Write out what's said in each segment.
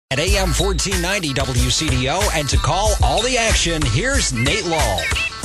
At AM 1490 WCDO, and to call all the action, here's Nate Lahl.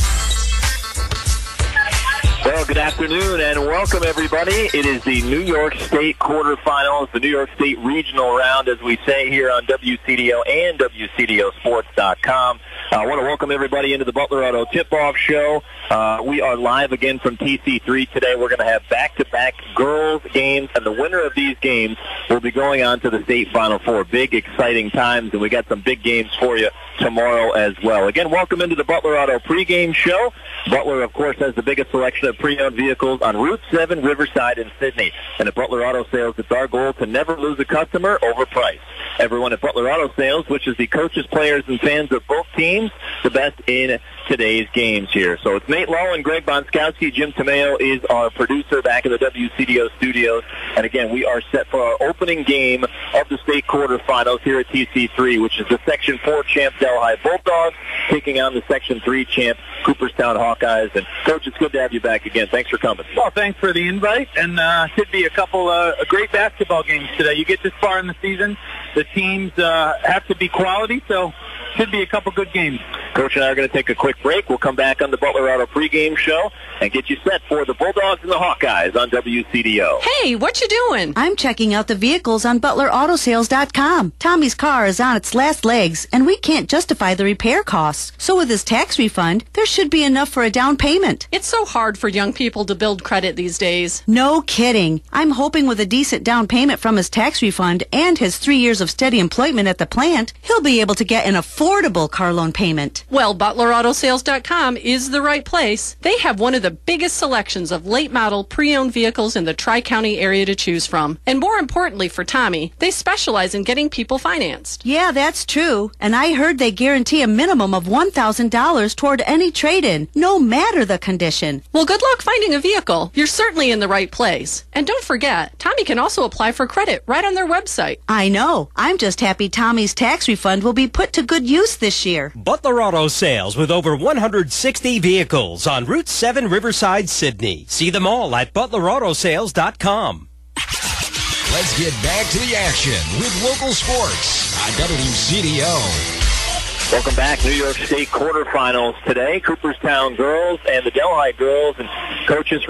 Well, good afternoon and welcome, everybody. It is the New York State quarterfinals, the New York State regional round, as we say here on WCDO and WCDOsports.com. I want to welcome everybody into the Butler Auto Tip-Off Show. We are live again from TC3 today. We're going to have back-to-back girls games, and the winner of these games will be going on to the state Final Four. Big, exciting times, and we got some big games for you tomorrow as well. Again, welcome into the Butler Auto pregame show. Butler, of course, has the biggest selection of pre-owned vehicles on Route 7, Riverside, and Sydney. And at Butler Auto Sales, it's our goal to never lose a customer over price. Everyone at Butler Auto Sales wishes the coaches, players, and fans of both teams the best in today's games here. So it's Nate Lahl and Greg Bonskowski. Jim Tomeo is our producer back in the WCDO studios. And again, we are set for our opening game of the state quarterfinals here at TC3, which is the Section 4 champ Delhi Bulldogs taking on the Section 3 champ Cooperstown Hawkeyes. And Coach, it's good to have you back again. Thanks for coming. Well, thanks for the invite, and should be a couple great basketball games today. You get this far in the season, the teams have to be quality, so should be a couple good games. Coach and I are going to take a quick break. We'll come back on the Butler Auto pregame show and get you set for the Bulldogs and the Hawkeyes on WCDO. Hey, what you doing? I'm checking out the vehicles on ButlerAutoSales.com. Tommy's car is on its last legs, and we can't justify the repair costs. So with his tax refund, there should be enough for a down payment. It's so hard for young people to build credit these days. No kidding. I'm hoping with a decent down payment from his tax refund and his 3 years of steady employment at the plant, he'll be able to get an affordable car loan payment. Well, ButlerAutoSales.com is the right place. They have one of the biggest selections of late model pre-owned vehicles in the Tri-County area to choose from. And more importantly for Tommy, they specialize in getting people financed. Yeah, that's true. And I heard they guarantee a minimum of $1,000 toward any trade-in, no matter the condition. Well, good luck finding a vehicle. You're certainly in the right place. And don't forget, Tommy can also apply for credit right on their website. I know. I'm just happy Tommy's tax refund will be put to good use this year. Butler Auto Sales with over 160 vehicles on Route 7, Riverside, Sydney. See them all at ButlerAutoSales.com. Let's get back to the action with local sports on WCDO. Welcome back. New York State quarterfinals today. Cooperstown girls and the Delhi girls. And Coach, this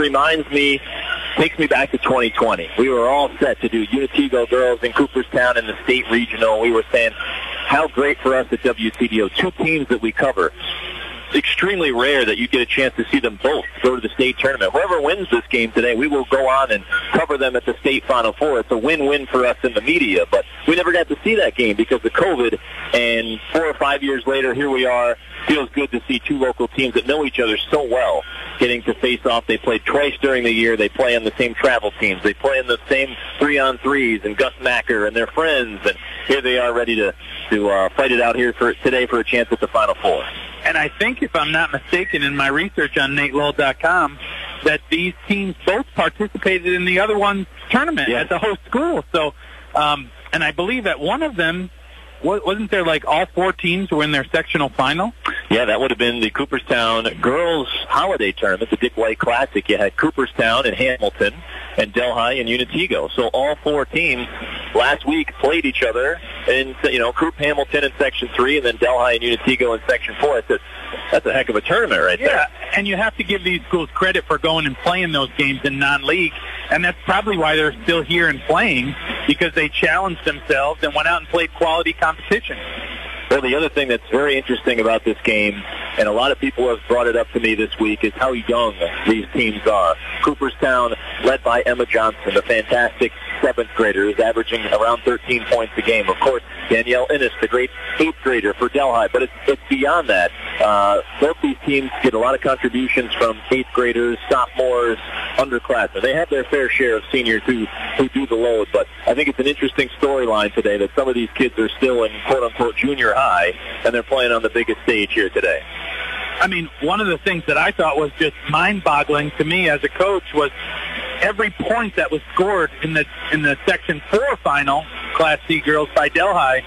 takes me back to 2020. We were all set to do Unitego girls in Cooperstown in the state regional. We were saying how great for us at WCDO. Two teams that we cover. Extremely rare that you get a chance to see them both go to the state tournament. Whoever wins this game today, we will go on and cover them at the state Final Four. It's a win-win for us in the media, but we never got to see that game because of COVID, and 4 or 5 years later, here we are. Feels good to see two local teams that know each other so well getting to face off. They played twice during the year. They play on the same travel teams. They play in the same 3-on-3s, and Gus Macker and their friends, and here they are ready to fight it out here today for a chance at the Final Four. And I think, if I'm not mistaken, in my research on NateLahl.com, that these teams both participated in the other one's tournament at the host school. So, and I believe at one of them, wasn't there like all 4 teams were in their sectional final? Yeah, that would have been the Cooperstown Girls Holiday Tournament, the Dick White Classic. You had Cooperstown and Hamilton and Delhi and Unitego. So all 4 teams last week played each other in, Coop Hamilton in Section 3 and then Delhi and Unitego in Section 4. That's a heck of a tournament right there. Yeah, and you have to give these schools credit for going and playing those games in non-league, and that's probably why they're still here and playing, because they challenged themselves and went out and played quality competition. Well, the other thing that's very interesting about this game, and a lot of people have brought it up to me this week, is how young these teams are. Cooperstown, led by Emma Johnson, a fantastic 7th grader who's averaging around 13 points a game. Of course, Danielle Innes, the great 8th grader for Delhi. But it's beyond that. Both these teams get a lot of contributions from 8th graders, sophomores, underclassmen. They have their fair share of seniors who do the load. But I think it's an interesting storyline today that some of these kids are still in quote-unquote junior high, and they're playing on the biggest stage here today. I mean, one of the things that I thought was just mind-boggling to me as a coach was every point that was scored in the Section 4 final, Class C girls by Delhi,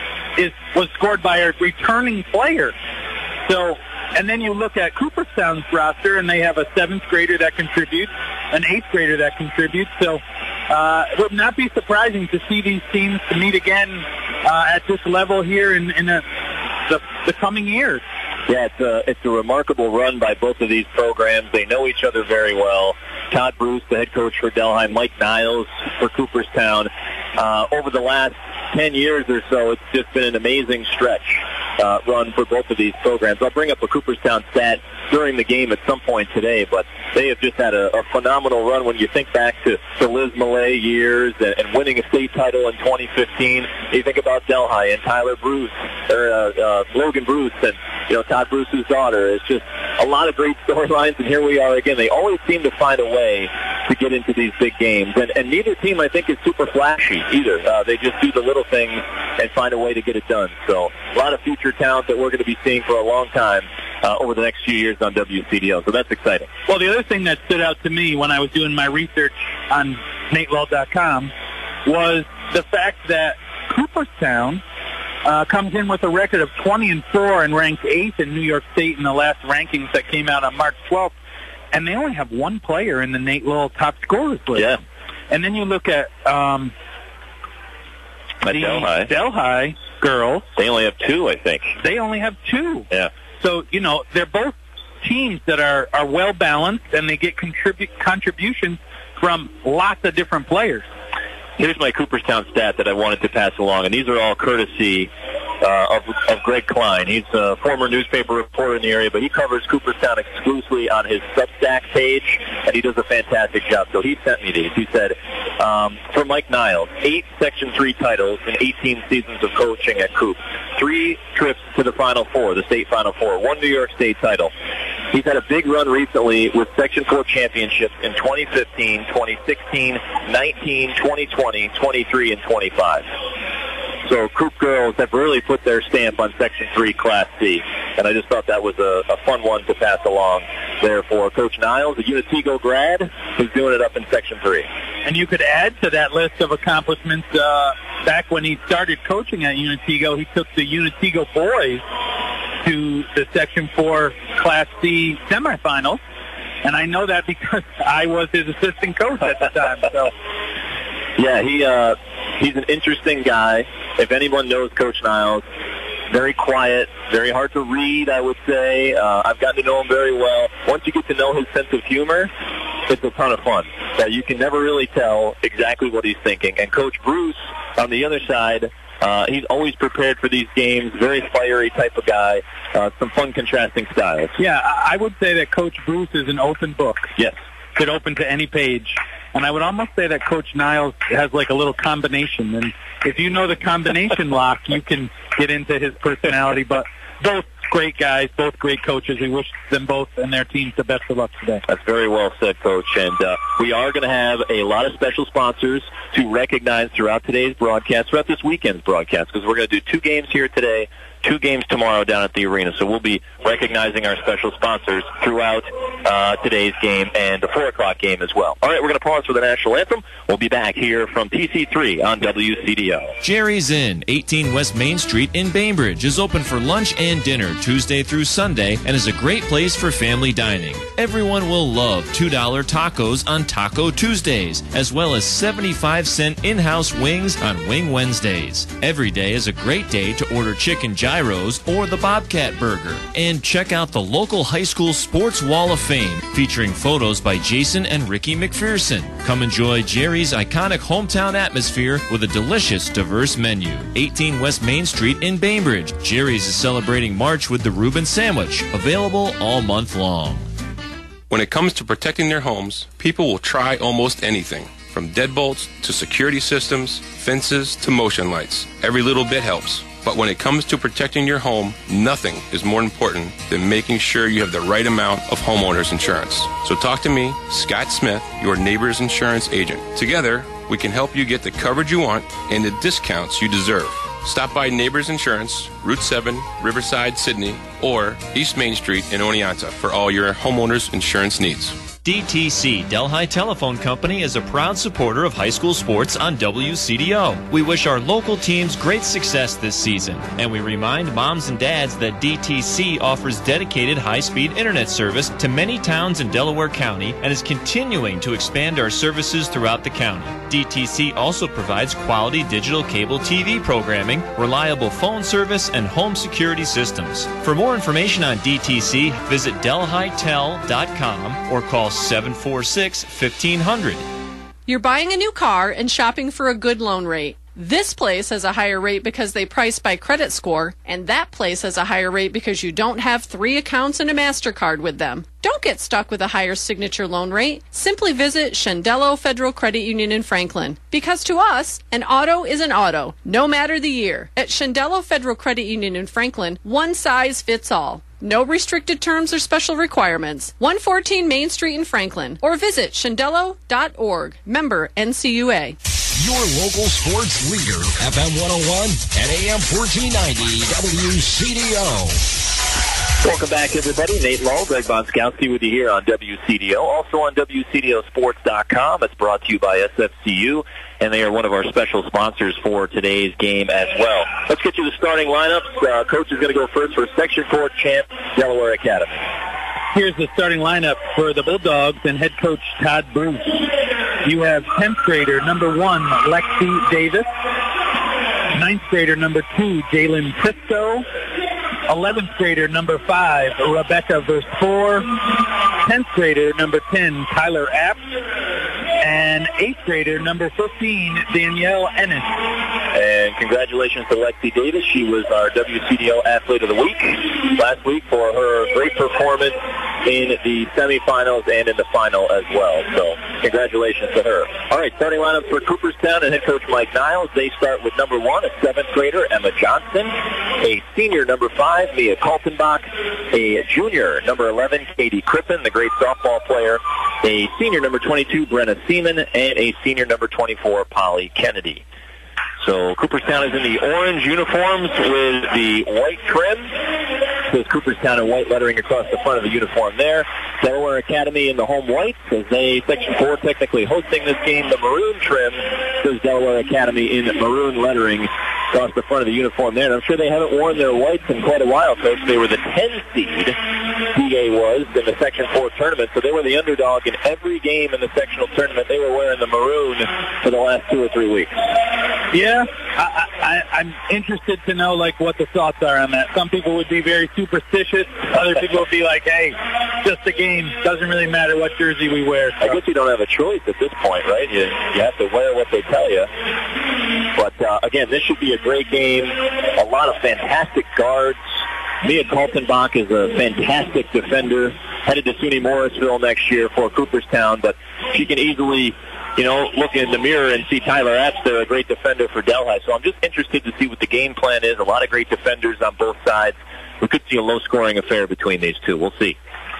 was scored by a returning player. So, and then you look at Cooperstown's roster, and they have a 7th grader that contributes, an 8th grader that contributes. So it would not be surprising to see these teams to meet again at this level here in the coming years. Yeah, it's a remarkable run by both of these programs. They know each other very well. Todd Bruce, the head coach for Delhi, Mike Niles for Cooperstown. Over the last 10 years or so, it's just been an amazing stretch run for both of these programs. I'll bring up a Cooperstown stat during the game at some point today, but they have just had a phenomenal run when you think back to the Liz Millay years and winning a state title in 2015. You think about Delhi and Tyler Bruce, or Logan Bruce, and Todd Bruce's daughter. It's just a lot of great storylines, and here we are again. They always seem to find a way to get into these big games, and neither team, I think, is super flashy either. They just do the little things and find a way to get it done. So a lot of future talent that we're going to be seeing for a long time over the next few years on WCDO. So that's exciting. Well, the other thing that stood out to me when I was doing my research on NateWell.com was the fact that Cooperstown comes in with a record of 20-4 and ranked 8th in New York State in the last rankings that came out on March 12th. And they only have one player in the Nate Lowell top scorers list. Yeah. And then you look at the Delhi girls. They only have 2, I think. They only have 2. Yeah. So, they're both teams that are well-balanced, and they get contributions from lots of different players. Here's my Cooperstown stat that I wanted to pass along, and these are all courtesy of Greg Klein. He's a former newspaper reporter in the area, but he covers Cooperstown exclusively on his Substack page, and he does a fantastic job. So he sent me these. He said, for Mike Niles, 8 Section 3 titles in 18 seasons of coaching at Coop, 3 trips to the Final Four, the state Final Four, 1 New York State title. He's had a big run recently with Section 4 championships in 2015, 2016, 19, 2020, 23, and 25. So Coop girls have really put their stamp on Section 3 Class C, and I just thought that was a fun one to pass along there for Coach Niles, a Untego grad who's doing it up in Section 3. And you could add to that list of accomplishments, back when he started coaching at Untego, he took the Untego boys to the Section 4 Class C semifinals, and I know that because I was his assistant coach at the time. So, yeah, he's an interesting guy. If anyone knows Coach Niles, very quiet, very hard to read, I would say. I've gotten to know him very well. Once you get to know his sense of humor, it's a ton of fun. You can never really tell exactly what he's thinking. And Coach Bruce, on the other side, he's always prepared for these games, very fiery type of guy, some fun contrasting styles. Yeah, I would say that Coach Bruce is an open book. Yes. Could open to any page. And I would almost say that Coach Niles has like a little combination. And if you know the combination lock, you can get into his personality. But both great guys, both great coaches. We wish them both and their teams the best of luck today. That's very well said, Coach. And we are going to have a lot of special sponsors to recognize throughout today's broadcast, throughout this weekend's broadcast, because we're going to do 2 games here today, 2 games tomorrow down at the arena. So we'll be recognizing our special sponsors throughout today's game and the 4 o'clock game as well. All right, we're going to pause for the national anthem. We'll be back here from TC3 on WCDO. Jerry's Inn, 18 West Main Street in Bainbridge, is open for lunch and dinner Tuesday through Sunday and is a great place for family dining. Everyone will love $2 tacos on Taco Tuesdays, as well as 75-cent in-house wings on Wing Wednesdays. Every day is a great day to order chicken gyros or the Bobcat Burger. And check out the local high school sports wall of fame, featuring photos by Jason and Ricky McPherson. Come enjoy Jerry's iconic hometown atmosphere with a delicious, diverse menu. 18 West Main Street in Bainbridge. Jerry's is celebrating March with the Reuben Sandwich, available all month long. When it comes to protecting their homes, people will try almost anything, from deadbolts to security systems, fences to motion lights. Every little bit helps. But when it comes to protecting your home, nothing is more important than making sure you have the right amount of homeowners insurance. So talk to me, Scott Smith, your Neighbors Insurance agent. Together, we can help you get the coverage you want and the discounts you deserve. Stop by Neighbors Insurance, Route 7, Riverside, Sydney, or East Main Street in Oneonta for all your homeowners insurance needs. DTC, Delhi Telephone Company, is a proud supporter of high school sports on WCDO. We wish our local teams great success this season, and we remind moms and dads that DTC offers dedicated high-speed internet service to many towns in Delaware County and is continuing to expand our services throughout the county. DTC also provides quality digital cable TV programming, reliable phone service, and home security systems. For more information on DTC, visit delhitel.com or call 746-1500. You're buying a new car and shopping for a good loan rate. This place has a higher rate because they price by credit score, and that place has a higher rate because you don't have 3 accounts and a MasterCard with them. Don't get stuck with a higher signature loan rate. Simply visit Shendello Federal Credit Union in Franklin. Because to us, an auto is an auto, no matter the year. At Shendello Federal Credit Union in Franklin, one size fits all. No restricted terms or special requirements. 114 Main Street in Franklin. Or visit shendello.org. Member NCUA. Your local sports leader, FM 101 and AM 1490 WCDO. Welcome back, everybody. Nate Lull, Greg Bonskowski with you here on WCDO. Also on WCDOsports.com. It's brought to you by SFCU, and they are one of our special sponsors for today's game as well. Let's get you the starting lineups. Coach is going to go first for Section 4 champ Delaware Academy. Here's the starting lineup for the Bulldogs and head coach Todd Bruce. You have 10th grader number 1, Lexi Davis. 9th grader number 2, Jalen Pisco. 11th grader number 5, Rebecca Versfor. 10th grader number 10, Tyler Apt. And 8th grader number 15, Danielle Ennis. And congratulations to Lexi Davis. She was our WCDO Athlete of the Week last week for her great performance in the semifinals and in the final as well. So congratulations to her. All right, starting lineup for Cooperstown and head coach Mike Niles. They start with number 1, a 7th grader, Emma Johnson. A senior, number 5, Mia Kaltenbach. A junior, number 11, Katie Crippen, the great softball player. A senior, number 22, Brenna Seaman. And a senior, number 24, Polly Kennedy. So Cooperstown is in the orange uniforms with the white trim. It says Cooperstown in white lettering across the front of the uniform there. Delaware Academy in the home whites as they, Section 4, technically hosting this game. The maroon trim says Delaware Academy in maroon lettering across the front of the uniform there. And I'm sure they haven't worn their whites in quite a while, Coach. They were the 10 seed, DA was, in the Section 4 tournament. So they were the underdog in every game in the sectional tournament. They were wearing the maroon for the last 2 or 3 weeks. Yeah, I'm interested to know, like, what the thoughts are on that. Some people would be very superstitious. Other people would be like, hey, just a game. Doesn't really matter what jersey we wear. So. I guess you don't have a choice at this point, right? You have to wear what they tell you. But, again, this should be a great game. A lot of fantastic guards. Mia Kaltenbach is a fantastic defender. Headed to SUNY Morrisville next year for Cooperstown, but she can easily, look in the mirror and see Tyler Apps there, a great defender for Delhi. So I'm just interested to see what the game plan is. A lot of great defenders on both sides. We could see a low-scoring affair between these two. We'll see.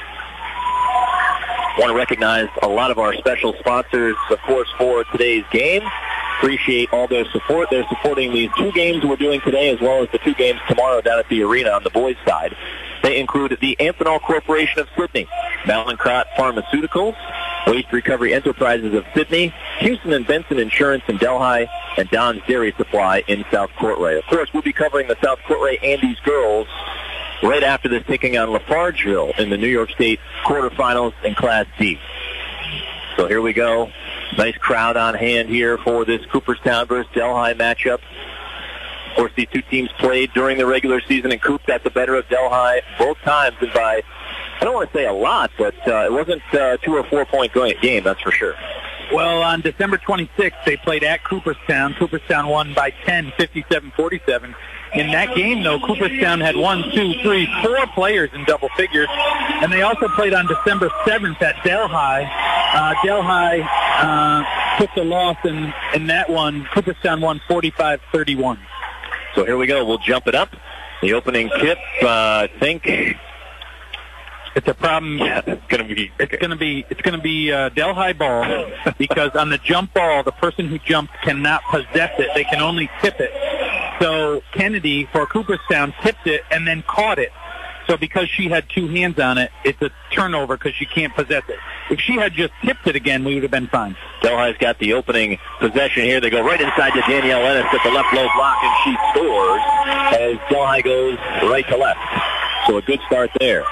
I want to recognize a lot of our special sponsors, of course, for today's game. Appreciate all their support. They're supporting these 2 games we're doing today as well as the 2 games tomorrow down at the arena on the boys' side. They include the Amphenol Corporation of Sydney, Mallinckrodt Pharmaceuticals, Waste Recovery Enterprises of Sydney, Houston and Benson Insurance in Delhi, and Don's Dairy Supply in South Courtray. Of course, we'll be covering the South Courtray Andes girls right after this, taking on Lafargeville in the New York State quarterfinals in Class D. So here we go. Nice crowd on hand here for this Cooperstown versus Delhi matchup. Of course, these 2 teams played during the regular season, and Coop got the better of Delhi both times, and by, I don't want to say a lot, but it wasn't a 2 or 4 point game, that's for sure. Well, on December 26th, they played at Cooperstown. Cooperstown won by 10, 57-47. In that game, though, Cooperstown had 4 players in double figures. And they also played on December 7th at Delhi. Delhi took the loss in that one. Cooperstown won 45-31. So here we go. We'll jump it up. The opening tip, I think... It's a problem. Yeah, it's going to be Delhi ball because on the jump ball, the person who jumped cannot possess it. They can only tip it. So Kennedy for Cooperstown tipped it and then caught it. So because she had 2 hands on it, it's a turnover because she can't possess it. if she had just tipped it again, we would have been fine. Delhi's got the opening possession here. They go right inside to Danielle Ennis at the left low block, and she scores as Delhi goes right to left. So a good start there.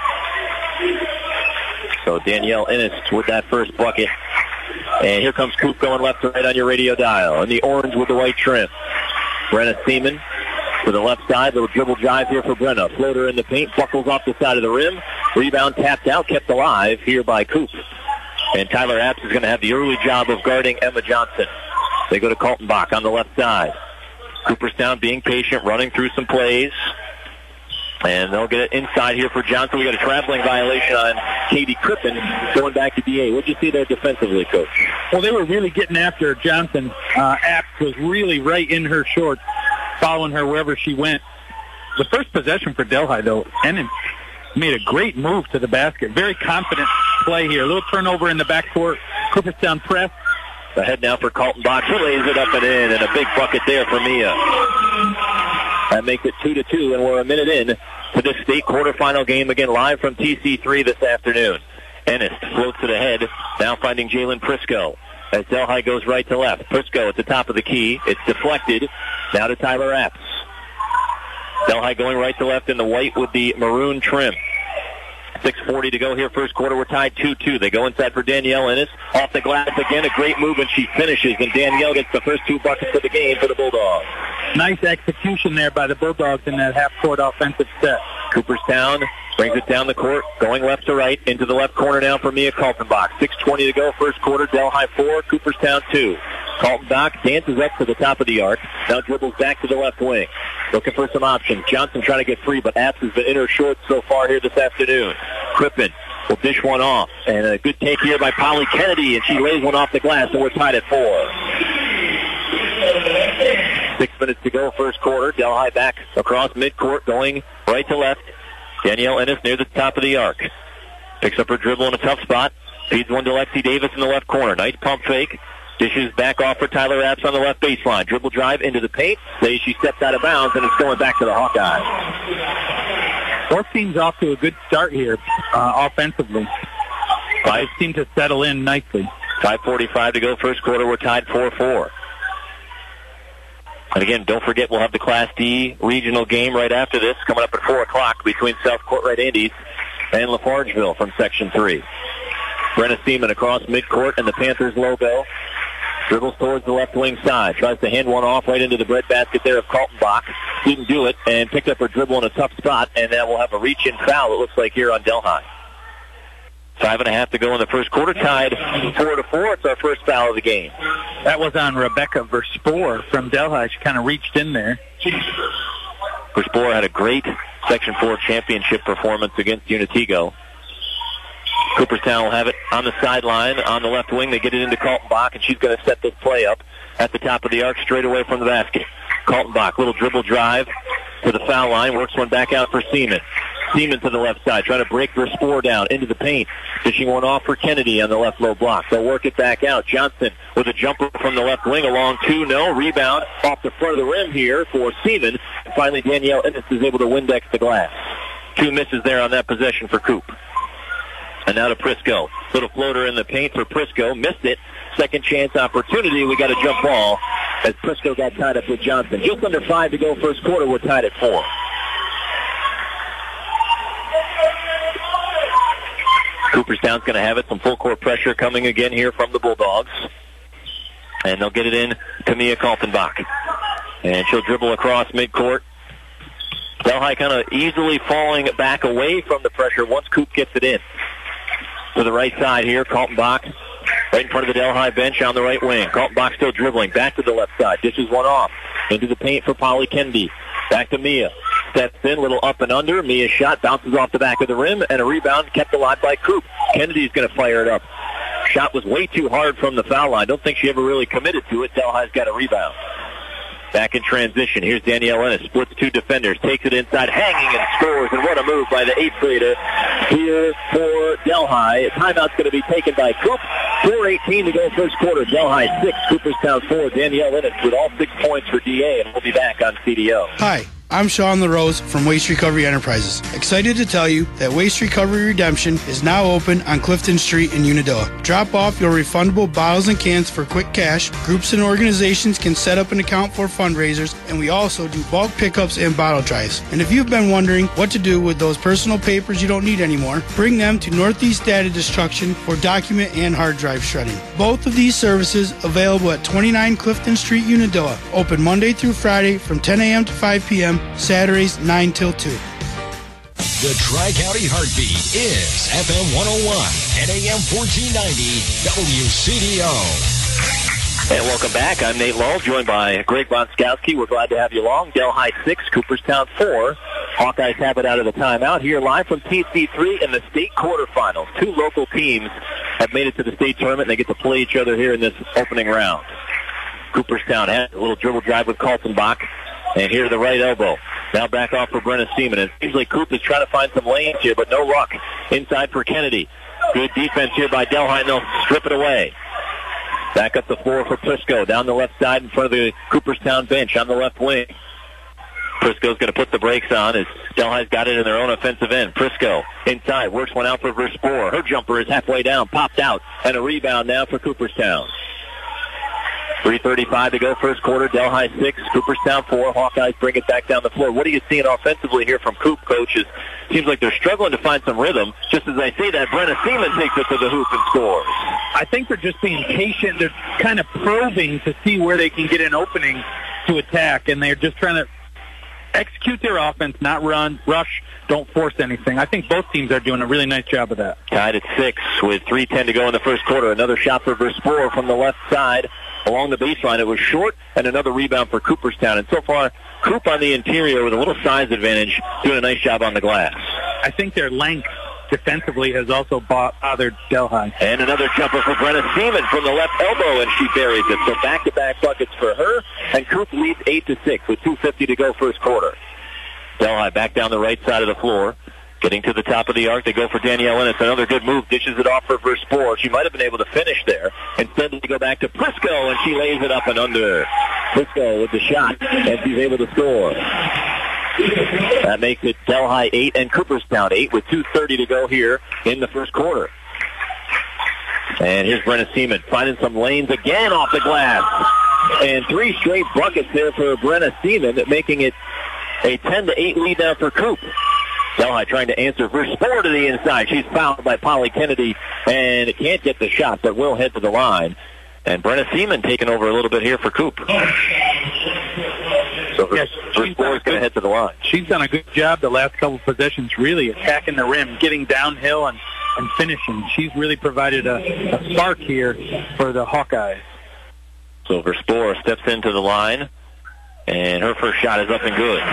So Danielle Ennis with that first bucket. And here comes Coop going left to right on your radio dial. And the orange with the white trim. Brenna Seaman to the left side. Little dribble drive here for Brenna. Floater in the paint. Buckles off the side of the rim. Rebound tapped out. Kept alive here by Coop. And Tyler Apps is going to have the early job of guarding Emma Johnson. They go to Kaltenbach on the left side. Cooperstown being patient, running through some plays. And they'll get it inside here for Johnson. We got a traveling violation on Katie Crippen going back to DA. What did you see there defensively, Coach? Well, they were really getting after Johnson. Apps was really right in her shorts, following her wherever she went. The first possession for Delhi, though, Ennis made a great move to the basket. Very confident play here. A little turnover in the backcourt. Cooperstown press. Ahead now for Kaltenbach. She lays it up and in, and a big bucket there for Mia. That makes it 2-2, and we're a minute in to this state quarterfinal game, again live from TC3 this afternoon. Ennis floats it ahead, now finding Jalen Prisco as Delhi goes right to left. Prisco at the top of the key. It's deflected. Now to Tyler Apps. Delhi going right to left in the white with the maroon trim. 6:40 to go here, first quarter. We're tied 2-2. They go inside for Danielle Ennis. Off the glass again, a great move, and she finishes. And Danielle gets the first 2 buckets of the game for the Bulldogs. Nice execution there by the Bulldogs in that half-court offensive set. Cooperstown brings it down the court, going left to right, into the left corner now for Mia Kaltenbach. 6:20 to go, first quarter. Delhi 4, Cooperstown 2. Kaltenbach dances up to the top of the arc, now dribbles back to the left wing. Looking for some options. Johnson trying to get free, but Apps has been in her shorts so far here this afternoon. Crippen will dish one off, and a good take here by Polly Kennedy, and she lays one off the glass, and we're tied at 4. 6 minutes to go, first quarter. Delhi back across midcourt, going right to left. Danielle Ennis near the top of the arc. Picks up her dribble in a tough spot. Feeds one to Lexi Davis in the left corner. Nice pump fake. Dishes back off for Tyler Apps on the left baseline. Dribble drive into the paint. She stepped out of bounds, and it's going back to the Hawkeyes. Both teams off to a good start here offensively. They seem to settle in nicely. 5:45 to go, first quarter. We're tied 4-4. And again, don't forget, we'll have the Class D regional game right after this, coming up at 4 o'clock between South Courtright Andes and Lafargeville from Section 3. Brenna Seaman across midcourt and the Panthers logo. Dribbles towards the left wing side. Tries to hand one off right into the breadbasket there of Kaltenbach. Didn't do it, and picked up her dribble in a tough spot, and that will have a reach-in foul, it looks like, here on Delhi. 5.5 to go in the first quarter. Tied 4-4. It's our first foul of the game. That was on Rebecca Verspor from Delhi. She kind of reached in there. Verspor had a great Section 4 championship performance against Unitigo. Cooperstown will have it on the sideline, on the left wing. They get it into Kaltenbach, and she's going to set this play up at the top of the arc, straight away from the basket. Kaltenbach, little dribble drive to the foul line, works one back out for Seaman. Seaman to the left side, trying to break Verspor down into the paint. Dishing one off for Kennedy on the left low block. They'll work it back out. Johnson with a jumper from the left wing, along 2, no. Rebound off the front of the rim here for Seaman. Finally, Danielle Ennis is able to Windex the glass. 2 misses there on that possession for Coop. And now to Prisco. Little floater in the paint for Prisco. Missed it. Second chance opportunity. We got a jump ball as Prisco got tied up with Johnson. Just under 5 to go first quarter. We're tied at 4. Cooperstown's going to have it. Some full court pressure coming again here from the Bulldogs. And they'll get it in to Mia Kaltenbach. And she'll dribble across midcourt. Delhi kind of easily falling back away from the pressure once Coop gets it in. To the right side here, Kaltenbach right in front of the Delhi bench on the right wing. Kaltenbach still dribbling. Back to the left side. Dishes one off. Into the paint for Polly Kennedy. Back to Mia. Steps in, little up and under. Mia's shot bounces off the back of the rim, and a rebound kept alive by Coop. Kennedy's going to fire it up. Shot was way too hard from the foul line. Don't think she ever really committed to it. Delhi's got a rebound. Back in transition. Here's Danielle Ennis. Splits 2 defenders. Takes it inside. Hanging and scores. And what a move by the 8th grader here for Delhi. A timeout's going to be taken by Coop. 4:18 to go first quarter. Delhi 6, Cooperstown 4. Danielle Ennis with all 6 points for DA. And we'll be back on CDO. Hi, I'm Sean LaRose from Waste Recovery Enterprises. Excited to tell you that Waste Recovery Redemption is now open on Clifton Street in Unadilla. Drop off your refundable bottles and cans for quick cash. Groups and organizations can set up an account for fundraisers, and we also do bulk pickups and bottle drives. And if you've been wondering what to do with those personal papers you don't need anymore, bring them to Northeast Data Destruction for document and hard drive shredding. Both of these services available at 29 Clifton Street, Unadilla. Open Monday through Friday from 10 a.m. to 5 p.m., Saturdays 9 till 2. The Tri-County Heartbeat is FM 101 and AM 1490 WCDO. And welcome back. I'm Nate Lull, joined by Greg Bonskowski. We're glad to have you along. Delhi 6, Cooperstown 4. Hawkeyes have it out of the timeout. Here live from TC3 in the state quarterfinals. Two local teams have made it to the state tournament, and they get to play each other here in this opening round. Cooperstown has a little dribble drive with Kaltenbach. And here to the right elbow. Now back off for Brenna Seaman. It seems like Coop is trying to find some lanes here, but no luck. Inside for Kennedy. Good defense here by Delhi, and they'll strip it away. Back up the floor for Prisco. Down the left side in front of the Cooperstown bench on the left wing. Prisco's going to put the brakes on as Delhi's got it in their own offensive end. Prisco inside. Works one out for Verspor. Her jumper is halfway down. Popped out. And a rebound now for Cooperstown. 3:35 to go, first quarter. Delhi 6, Cooperstown 4. Hawkeyes bring it back down the floor. What are you seeing offensively here from Coop, coaches? Seems like they're struggling to find some rhythm. Just as I say that, Brenna Seaman takes it to the hoop and scores. I think they're just being patient. They're kind of probing to see where they can get an opening to attack, and they're just trying to execute their offense, not run, rush, don't force anything. I think both teams are doing a really nice job of that. Tied at 6 with 3:10 to go in the first quarter. Another shot for Verspor from the left side along the baseline. It was short, and another rebound for Cooperstown. And so far, Coop on the interior with a little size advantage, doing a nice job on the glass. I think their length defensively has also bothered Delhi. And another jumper for Brenna Seaman from the left elbow, and she buries it. So back-to-back buckets for her, and Coop leads 8-6 with 2:50 to go first quarter. Delhi back down the right side of the floor. Getting to the top of the arc, they go for Danielle Ennis. Another good move, dishes it off for Verspor. She might have been able to finish there. Instead, they go back to Prisco, and she lays it up and under. Prisco with the shot, and she's able to score. That makes it Delhi 8 and Cooperstown 8 with 2:30 to go here in the first quarter. And here's Brenna Seaman finding some lanes again off the glass. And 3 straight buckets there for Brenna Seaman, making it a 10-8 lead now for Coop. Delhi trying to answer Verspor to the inside. She's fouled by Polly Kennedy and can't get the shot, but will head to the line. And Brenna Seaman taking over a little bit here for Coop. So Verspor is going to head to the line. She's done a good job the last couple of possessions, really attacking the rim, getting downhill and finishing. She's really provided a spark here for the Hawkeyes. So Verspor steps into the line, and her first shot is up and good.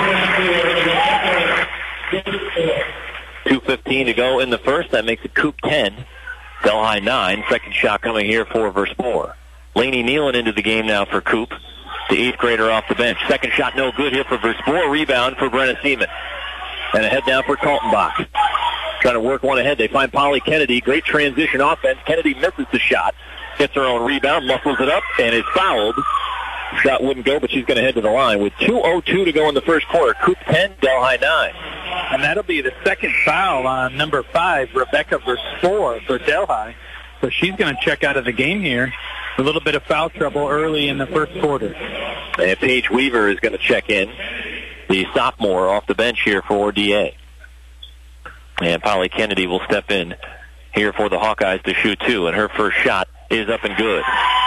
2:15 to go in the first. That makes it Coop 10, Delhi 9. Second shot coming here for Verspor. Lainey Nealon into the game now for Coop, the 8th grader off the bench. Second shot no good here for Verspor. Rebound for Brenna Seaman. And a head down for Kaltenbach. Trying to work one ahead. They find Polly Kennedy. Great transition offense. Kennedy misses the shot. Gets her own rebound, muscles it up, and is fouled. Shot wouldn't go, but she's going to head to the line with 2:02 to go in the first quarter. Coop 10, Delhi 9. And that'll be the second foul on number 5, Rebecca Verspor for Delhi. So she's going to check out of the game here. A little bit of foul trouble early in the first quarter. And Paige Weaver is going to check in, the sophomore off the bench here for DA. And Polly Kennedy will step in here for the Hawkeyes to shoot 2, and her first shot is up and good.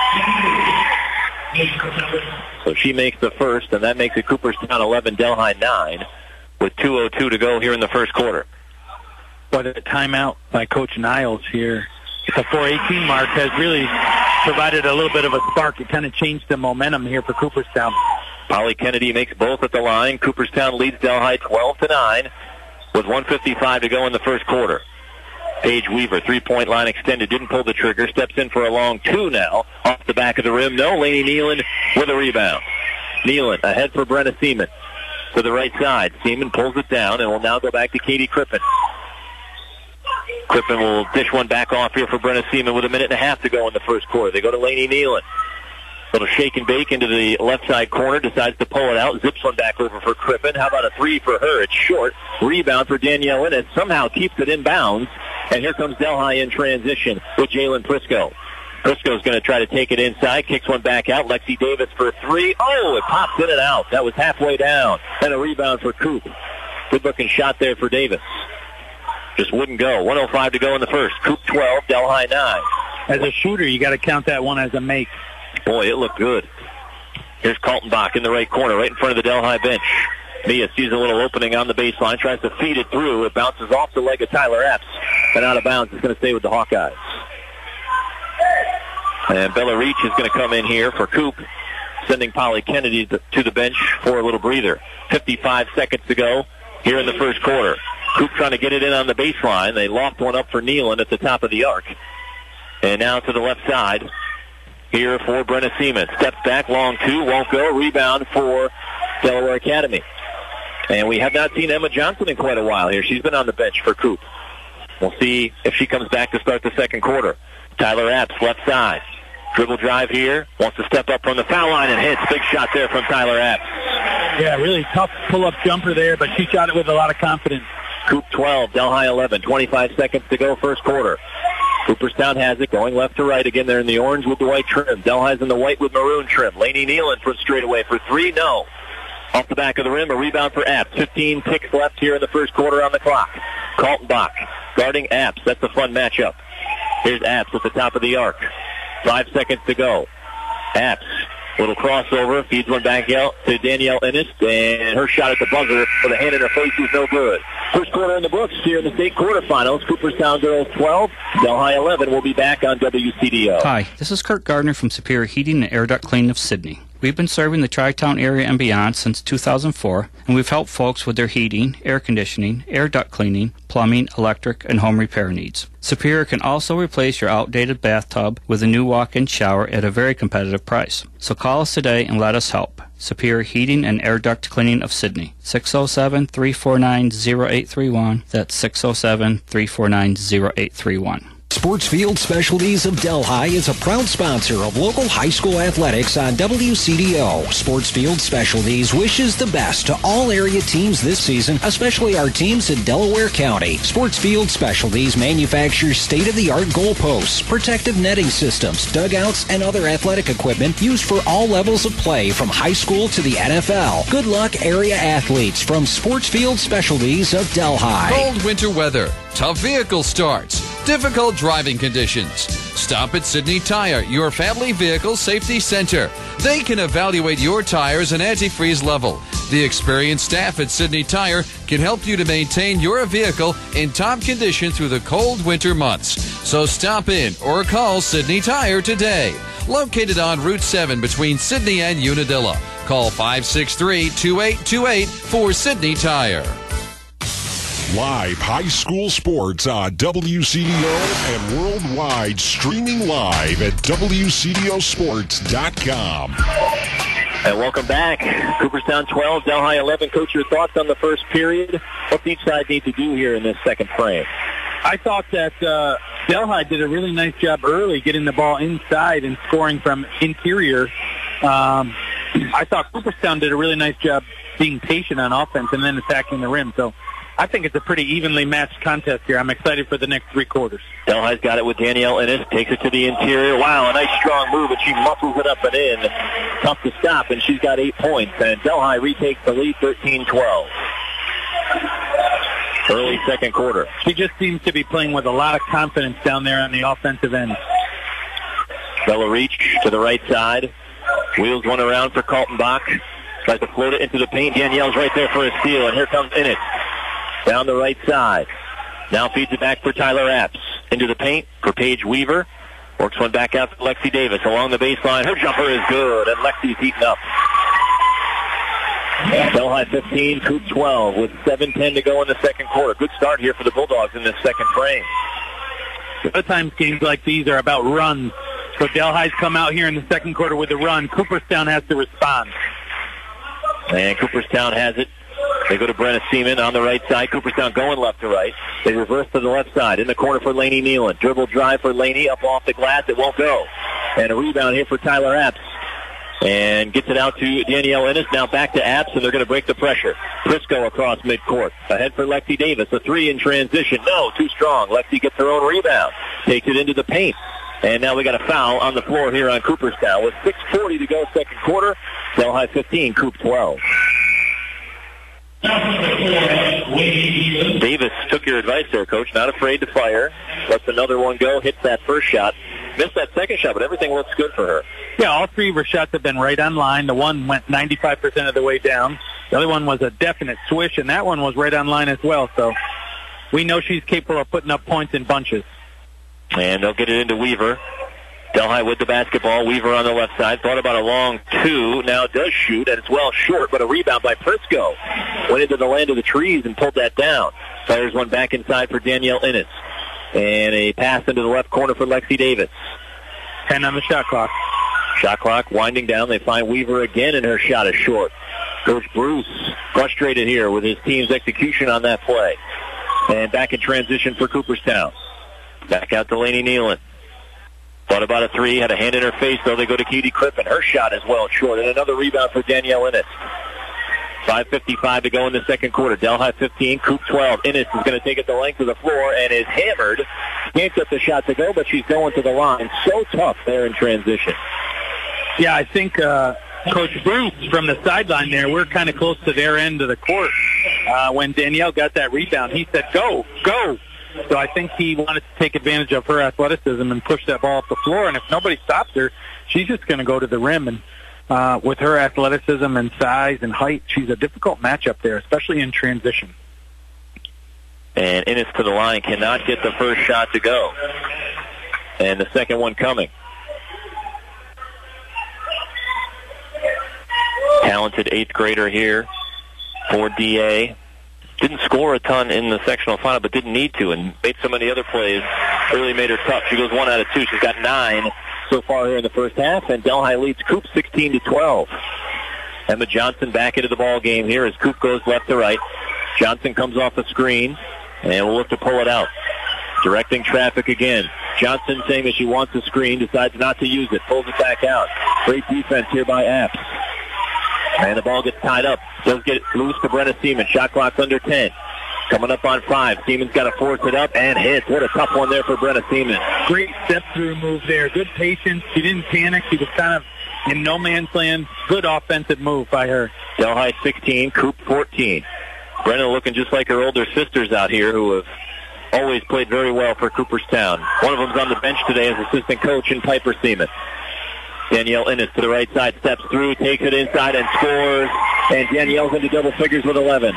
So she makes the first, and that makes it Cooperstown 11, Delhi 9, with 2:02 to go here in the first quarter. But a timeout by Coach Niles here at the 4:18 mark has really provided a little bit of a spark. It kind of changed the momentum here for Cooperstown. Polly Kennedy makes both at the line. Cooperstown leads Delhi 12-9 with 1:55 to go in the first quarter. Paige Weaver, three-point line extended, didn't pull the trigger, steps in for a long 2 now, off the back of the rim. No, Lainey Nealon with a rebound. Nealon ahead for Brenna Seaman to the right side. Seaman pulls it down and will now go back to Katie Crippen. Crippen will dish one back off here for Brenna Seaman with 1.5 minutes to go in the first quarter. They go to Lainey Nealon. Little shake and bake into the left side corner. Decides to pull it out. Zips one back over for Crippen. How about a three for her? It's short. Rebound for Danielle Ennis. Somehow keeps it in bounds. And here comes Delhi in transition with Jalen Prisco. Prisco's going to try to take it inside. Kicks one back out. Lexi Davis for three. Oh, it pops in and out. That was halfway down. And a rebound for Coop. Good-looking shot there for Davis. Just wouldn't go. 1:05 to go in the first. Coop 12, Delhi 9. As a shooter, you got to count that one as a make. Boy, it looked good. Here's Kaltenbach in the right corner, right in front of the Delhi bench. Mia sees a little opening on the baseline, tries to feed it through. It bounces off the leg of Tyler Epps and out of bounds. It's going to stay with the Hawkeyes. And Bella Reach is going to come in here for Coop, sending Polly Kennedy to the bench for a little breather. 55 seconds to go here in the first quarter. Coop trying to get it in on the baseline. They loft one up for Nealon at the top of the arc. And now to the left side here for Brenna Seaman. Steps back, long two, won't go. Rebound for Delaware Academy. And we have not seen Emma Johnson in quite a while here. She's been on the bench for Coop. We'll see if she comes back to start the second quarter. Tyler Apps, left side. Dribble drive here. Wants to step up from the foul line and hits. Big shot there from Tyler Apps. Yeah, really tough pull-up jumper there, but she shot it with a lot of confidence. Coop 12, Delhi 11. 25 seconds to go first quarter. Cooperstown has it, going left to right. Again, they're in the orange with the white trim. Delhi's in the white with maroon trim. Laney Nealon for straightaway for three. No. Off the back of the rim, a rebound for Apps. 15 ticks left here in the first quarter on the clock. Kaltenbach guarding Apps. That's a fun matchup. Here's Apps at the top of the arc. 5 seconds to go. Apps, little crossover, feeds one back out to Danielle Ennis, and her shot at the buzzer with a hand in her face was no good. First quarter in the books here in the state quarterfinals. Cooperstown girls 12, Delhi 11. We'll be back on WCDO. Hi, this is Kurt Gardner from Superior Heating and Air Duct Cleaning of Sydney. We've been serving the Tri-Town area and beyond since 2004, and we've helped folks with their heating, air conditioning, air duct cleaning, plumbing, electric, and home repair needs. Superior can also replace your outdated bathtub with a new walk-in shower at a very competitive price. So call us today and let us help. Superior Heating and Air Duct Cleaning of Sydney. 607-349-0831. That's 607-349-0831. Sportsfield Specialties of Delhi is a proud sponsor of local high school athletics on WCDO. Sportsfield Specialties wishes the best to all area teams this season, especially our teams in Delaware County. Sportsfield Specialties manufactures state-of-the-art goalposts, protective netting systems, dugouts, and other athletic equipment used for all levels of play from high school to the NFL. Good luck, area athletes, from Sportsfield Specialties of Delhi. Cold winter weather, tough vehicle starts, difficult driving conditions. Stop at Sydney Tire, your family vehicle safety center. They can evaluate your tires and antifreeze level. The experienced staff at Sydney Tire can help you to maintain your vehicle in top condition through the cold winter months. So stop in or call Sydney Tire today. Located on Route 7 between Sydney and Unadilla. Call 563-2828 for Sydney Tire. Live high school sports on WCDO and worldwide, streaming live at WCDOsports.com. And welcome back. Cooperstown 12, Delhi 11. Coach, your thoughts on the first period? What does each side need to do here in this second frame? I thought that Delhi did a really nice job early getting the ball inside and scoring from interior. I thought Cooperstown did a really nice job being patient on offense and then attacking the rim. So I think it's a pretty evenly matched contest here. I'm excited for the next three quarters. Delhi's got it with Danielle Ennis, takes it to the interior. Wow, a nice strong move, and she muscles it up and in. Tough to stop, and she's got 8 points. And Delhi retakes the lead 13-12. Early second quarter. She just seems to be playing with a lot of confidence down there on the offensive end. Bella Reach to the right side. Wheels one around for Kaltenbach. Tries to float it into the paint. Danielle's right there for a steal, and here comes Ennis. Down the right side. Now feeds it back for Tyler Apps. Into the paint for Paige Weaver. Works one back out to Lexi Davis. Along the baseline. Her jumper is good, and Lexi's heating up. Delhi 15, Coop 12 with 7:10 to go in the second quarter. Good start here for the Bulldogs in this second frame. A lot of times games like these are about runs. So Delhi's come out here in the second quarter with a run. Cooperstown has to respond. And Cooperstown has it. They go to Brenna Seaman on the right side. Cooperstown going left to right. They reverse to the left side. In the corner for Laney Nealon. Dribble drive for Laney. Up off the glass. It won't go. And a rebound here for Tyler Apps. And gets it out to Danielle Ennis. Now back to Apps, and they're going to break the pressure. Prisco across midcourt. Ahead for Lexi Davis. A three in transition. No, too strong. Lexi gets her own rebound. Takes it into the paint. And now we got a foul on the floor here on Cooperstown. With 6:40 to go second quarter. Delhi 15, Coop 12. Davis took your advice there, Coach. Not afraid to fire. Lets another one go. Hits that first shot. Missed that second shot, but everything looks good for her. Yeah, all three of her shots have been right on line. The one went 95% of the way down. The other one was a definite swish, and that one was right on line as well. So we know she's capable of putting up points in bunches. And they'll get it into Weaver. Delhi with the basketball. Weaver on the left side. Thought about a long two. Now does shoot, and it's well short, but a rebound by Prisco. Went into the land of the trees and pulled that down. Fires one back inside for Danielle Ennis. And a pass into the left corner for Lexi Davis. 10 on the shot clock. Shot clock winding down. They find Weaver again, and her shot is short. Coach Bruce frustrated here with his team's execution on that play. And back in transition for Cooperstown. Back out to Lainey Nealon. Thought about a three, had a hand in her face, though. They go to Katie Crippen. Her shot is well short. And another rebound for Danielle Ennis. 5:55 to go in the second quarter. Delhi 15, Coop 12. Ennis is going to take it the length of the floor and is hammered. Can't get the shot to go, but she's going to the line. So tough there in transition. Yeah, I think Coach Bruce from the sideline there, we're kind of close to their end of the court. When Danielle got that rebound, he said, go, go. So I think he wanted to take advantage of her athleticism and push that ball up the floor. And if nobody stops her, she's just going to go to the rim. And with her athleticism and size and height, she's a difficult matchup there, especially in transition. And Ennis to the line, cannot get the first shot to go. And the second one coming. Talented eighth grader here for DA. Didn't score a ton in the sectional final, but didn't need to, and made so many other plays. Really made her tough. She goes 1 out of 2. She's got 9 so far here in the first half, and Delhi leads Coop 16-12. Emma Johnson back into the ball game here as Coop goes left to right. Johnson comes off the screen, and will look to pull it out. Directing traffic again. Johnson saying that she wants the screen, decides not to use it, pulls it back out. Great defense here by Apps. And the ball gets tied up. Does get it loose to Brenna Seaman. Shot clock's under 10. Coming up on 5. Seaman's got to force it up and hits. What a tough one there for Brenna Seaman. Great step-through move there. Good patience. She didn't panic. She was kind of in no man's land. Good offensive move by her. Delhi 16, Coop 14. Brenna looking just like her older sisters out here who have always played very well for Cooperstown. One of them's on the bench today as assistant coach in Piper Seaman. Danielle Ennis to the right side, steps through, takes it inside and scores. And Danielle's into double figures with 11.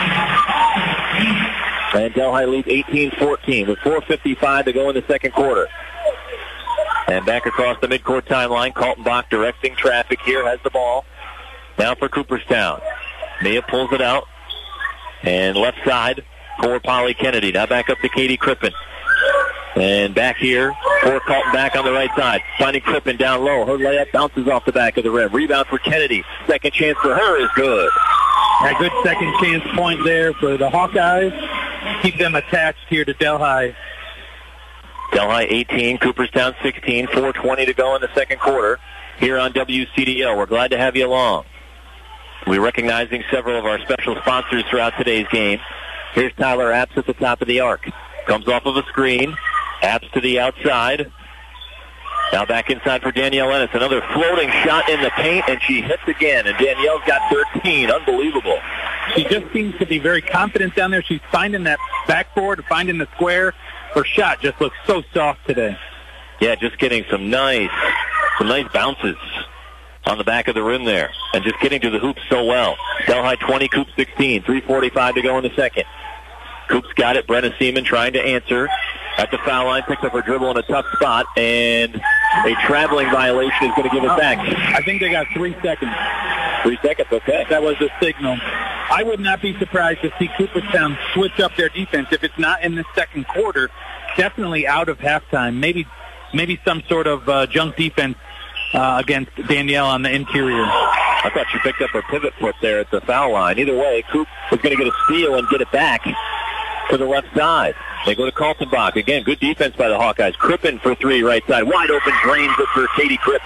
And Delhi leads 18-14 with 4:55 to go in the second quarter. And back across the midcourt timeline, Kaltenbach directing traffic here, has the ball. Now for Cooperstown. Mia pulls it out. And left side for Polly Kennedy. Now back up to Katie Crippen. And back here for Kaltenbach on the right side. Finding Crippen down low. Her layup bounces off the back of the rim. Rebound for Kennedy. Second chance for her is good. A good second chance point there for the Hawkeyes. Keep them attached here to Delhi. Delhi 18, Cooperstown 16, 4:20 to go in the second quarter here on WCDO. We're glad to have you along. We're recognizing several of our special sponsors throughout today's game. Here's Tyler Apps at the top of the arc. Comes off of a screen. Apps to the outside. Now back inside for Danielle Ennis. Another floating shot in the paint, and she hits again. And Danielle's got 13. Unbelievable. She just seems to be very confident down there. She's finding that backboard, finding the square. Her shot just looks so soft today. Yeah, just getting some nice bounces on the back of the rim there. And just getting to the hoop so well. Delhi 20, Coop 16. 3:45 to go in the second. Coop's got it. Brenna Seaman trying to answer at the foul line. Picks up her dribble in a tough spot. And a traveling violation is going to give it back. I think they got 3 seconds. 3 seconds, okay. That was the signal. I would not be surprised to see Cooperstown switch up their defense. If it's not in the second quarter, definitely out of halftime. Maybe some sort of junk defense against Danielle on the interior. I thought she picked up her pivot foot there at the foul line. Either way, Coop was going to get a steal and get it back to the left side. They go to Kaltenbach. Again, good defense by the Hawkeyes. Crippen for 3 right side. Wide open drains it for Katie Crippen.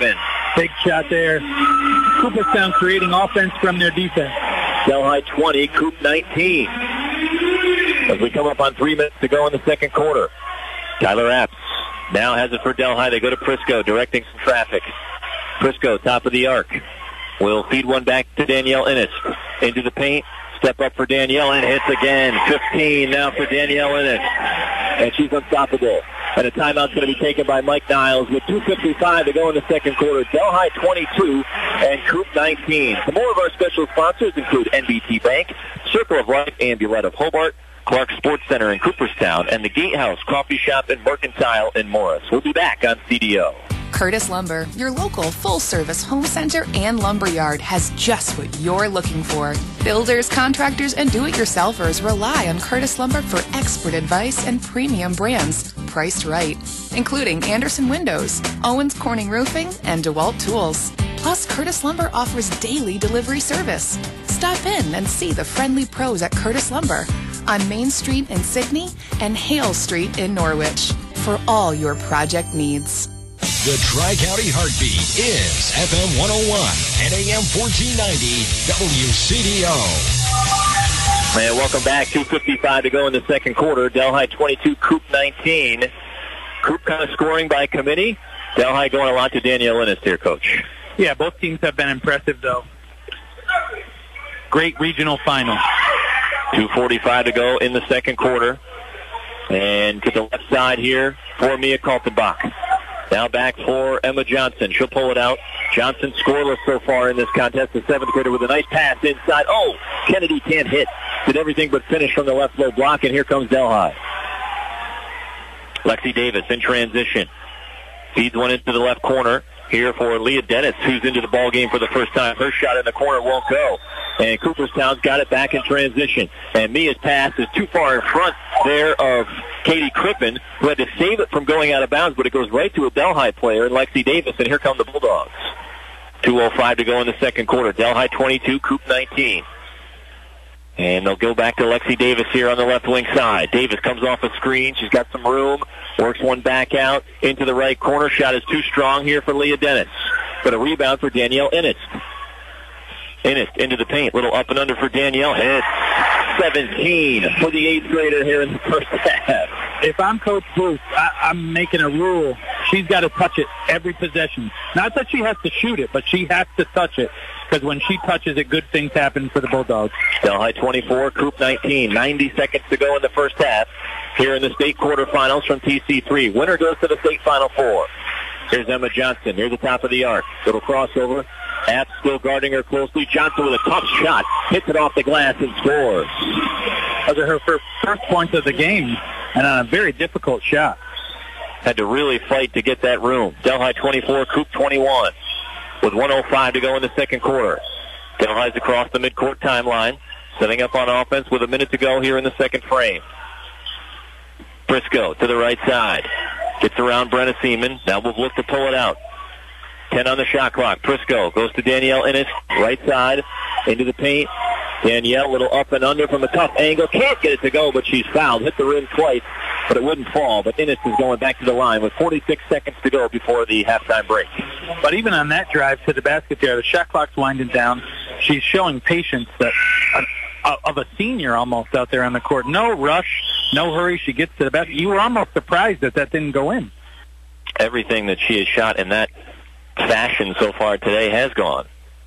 Big shot there. Cooperstown creating offense from their defense. Delhi 20, Coop 19. As we come up on 3 minutes to go in the second quarter. Tyler Apps now has it for Delhi. They go to Prisco, directing some traffic. Prisco, top of the arc. Will feed one back to Danielle Innes. Into the paint. Step up for Danielle and hits again. 15 now for Danielle Innes. And she's unstoppable. And a timeout's going to be taken by Mike Niles with 2:55 to go in the second quarter. Delhi 22 and Coop 19. Some more of our special sponsors include NBT Bank, Circle of Life, Ambulette of Hobart, Clark Sports Center in Cooperstown, and the Gatehouse Coffee Shop and Mercantile in Morris. We'll be back on CDO. Curtis Lumber, your local full-service home center and lumberyard, has just what you're looking for. Builders, contractors, and do-it-yourselfers rely on Curtis Lumber for expert advice and premium brands priced right, including Anderson Windows, Owens Corning Roofing, and DeWalt Tools. Plus, Curtis Lumber offers daily delivery service. Stop in and see the friendly pros at Curtis Lumber on Main Street in Sydney and Hale Street in Norwich for all your project needs. The Tri-County Heartbeat is FM 101 and AM 1490 WCDO. And welcome back. 2:55 to go in the second quarter. Delhi 22, Coop 19. Coop kind of scoring by committee. Delhi going a lot to Danielle Innes here, Coach. Yeah, both teams have been impressive, though. Great regional final. 2:45 to go in the second quarter. And to the left side here for Mia Kaltenbach. Now back for Emma Johnson. She'll pull it out. Johnson scoreless so far in this contest. The seventh grader with a nice pass inside. Oh, Kennedy can't hit. Did everything but finish from the left low block, and here comes Delhi. Lexi Davis in transition. Feeds one into the left corner here for Leah Dennis, who's into the ball game for the first time. Her shot in the corner won't go. And Cooperstown's got it back in transition. And Mia's pass is too far in front there of Katie Crippen, who had to save it from going out of bounds, but it goes right to a Delhi player and Lexi Davis, and here come the Bulldogs. 2:05 to go in the second quarter. Delhi 22, Coop 19. And they'll go back to Lexi Davis here on the left wing side. Davis comes off a screen. She's got some room. Works one back out into the right corner. Shot is too strong here for Leah Dennis. But a rebound for Danielle Innes. Innes into the paint. Little up and under for Danielle. Hits 17 for the 8th grader here in the first half. If I'm Coach Bruce, I'm making a rule. She's got to touch it every possession. Not that she has to shoot it, but she has to touch it. Because when she touches it, good things happen for the Bulldogs. Delhi 24, Coop 19. 90 seconds to go in the first half here in the state quarterfinals from TC3. Winner goes to the state Final Four. Here's Emma Johnson near the top of the arc. Little crossover. Apps still guarding her closely. Johnson with a tough shot. Hits it off the glass and scores. Those are her first points of the game, and on a very difficult shot. Had to really fight to get that room. Delhi 24, Coop 21. With 1:05 to go in the second quarter. Delhi's across the midcourt timeline. Setting up on offense with a minute to go here in the second frame. Briscoe to the right side. Gets around Brenna Seaman. Now we'll look to pull it out. 10 on the shot clock. Briscoe goes to Danielle Innes. Right side. Into the paint. Danielle, little up and under from a tough angle. Can't get it to go, but she's fouled. Hit the rim twice, but it wouldn't fall. But Innes is going back to the line with 46 seconds to go before the halftime break. But even on that drive to the basket there, the shot clock's winding down. She's showing patience that of a senior almost out there on the court. No rush, no hurry. She gets to the basket. You were almost surprised that didn't go in. Everything that she has shot in that fashion so far today has gone.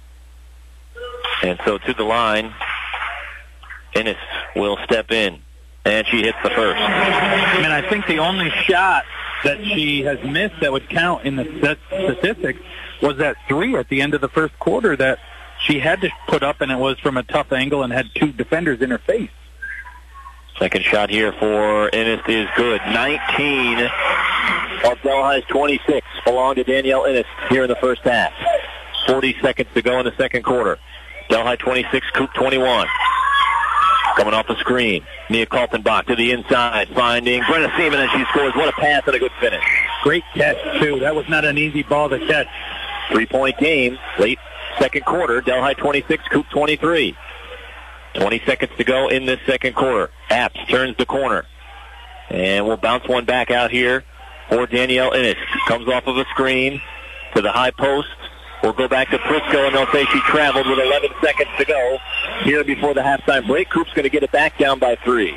And so to the line, Innes will step in, and she hits the first. And I think the only shot that she has missed that would count in the statistics was that three at the end of the first quarter that she had to put up, and it was from a tough angle and had two defenders in her face. Second shot here for Innes is good. 19 of Delhi's 26 belong to Danielle Innes here in the first half. 40 seconds to go in the second quarter. Delhi 26, Coop 21. Coming off the screen. Mia Kaltenbach to the inside, finding Brenna Seaman, and she scores. What a pass and a good finish. Great catch, too. That was not an easy ball to catch. 3-point game, late second quarter. Delhi 26, Coop 23. 20 seconds to go in this second quarter. Apps turns the corner. And we'll bounce one back out here for Danielle Innes. Comes off of a screen to the high post. will go back to Prisco, and they'll say she traveled with 11 seconds to go here before the halftime break. Coop's going to get it back down by 3.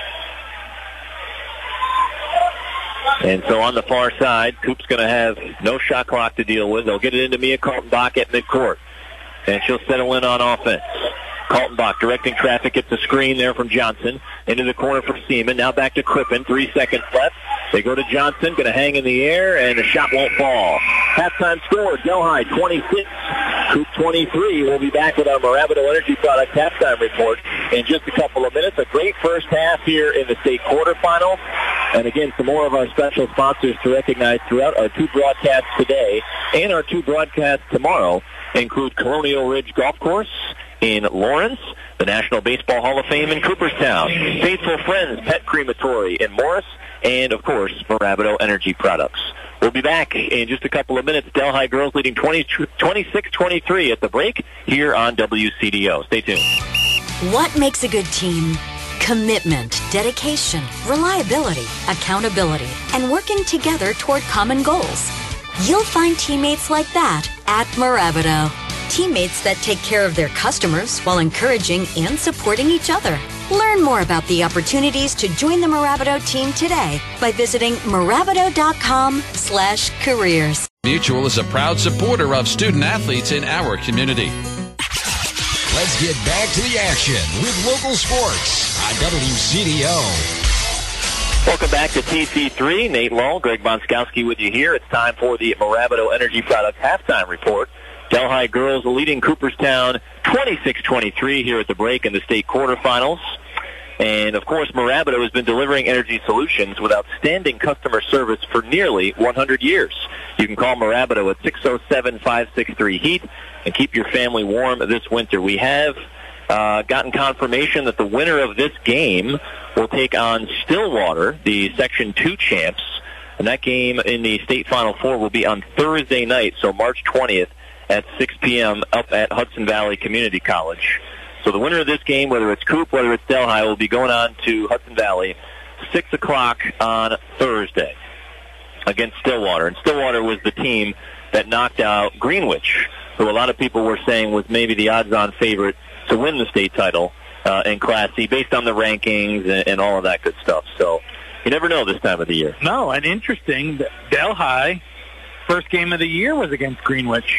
And so on the far side, Coop's going to have no shot clock to deal with. They'll get it into Mia Kaltenbach at midcourt, and she'll settle in on offense. Kaltenbach directing traffic, gets a screen there from Johnson. Into the corner for Seaman. Now back to Crippen. 3 seconds left. They go to Johnson. Going to hang in the air, and the shot won't fall. Halftime score, Delhi 26, Coop 23. We'll be back with our Moravido Energy Products halftime report in just a couple of minutes. A great first half here in the state quarterfinal. And again, some more of our special sponsors to recognize throughout our 2 broadcasts today and our 2 broadcasts tomorrow include Colonial Ridge Golf Course in Lawrence, the National Baseball Hall of Fame in Cooperstown, Faithful Friends Pet Crematory in Morris, and, of course, Moravido Energy Products. We'll be back in just a couple of minutes. Delhi girls leading 26-23 at the break here on WCDO. Stay tuned. What makes a good team? Commitment, dedication, reliability, accountability, and working together toward common goals. You'll find teammates like that at Moravido. Teammates that take care of their customers while encouraging and supporting each other. Learn more about the opportunities to join the Moravido team today by visiting moravido.com/careers. Mutual is a proud supporter of student athletes in our community. Let's get back to the action with local sports on WCDO. Welcome back to TC3. Nate Lull, Greg Bonskowski with you here. It's time for the Moravido Energy Products halftime report. Delhi girls leading Cooperstown 26-23 here at the break in the state quarterfinals. And, of course, Moravido has been delivering energy solutions with outstanding customer service for nearly 100 years. You can call Moravido at 607-563-HEAT and keep your family warm this winter. We have gotten confirmation that the winner of this game will take on Stillwater, the Section 2 champs. And that game in the state Final Four will be on Thursday night, so March 20th. At 6 p.m. up at Hudson Valley Community College. So the winner of this game, whether it's Coop, whether it's Delhi, will be going on to Hudson Valley 6 o'clock on Thursday against Stillwater. And Stillwater was the team that knocked out Greenwich, who a lot of people were saying was maybe the odds-on favorite to win the state title in Class C based on the rankings and all of that good stuff. So you never know this time of the year. No, and interesting, Delhi, first game of the year was against Greenwich.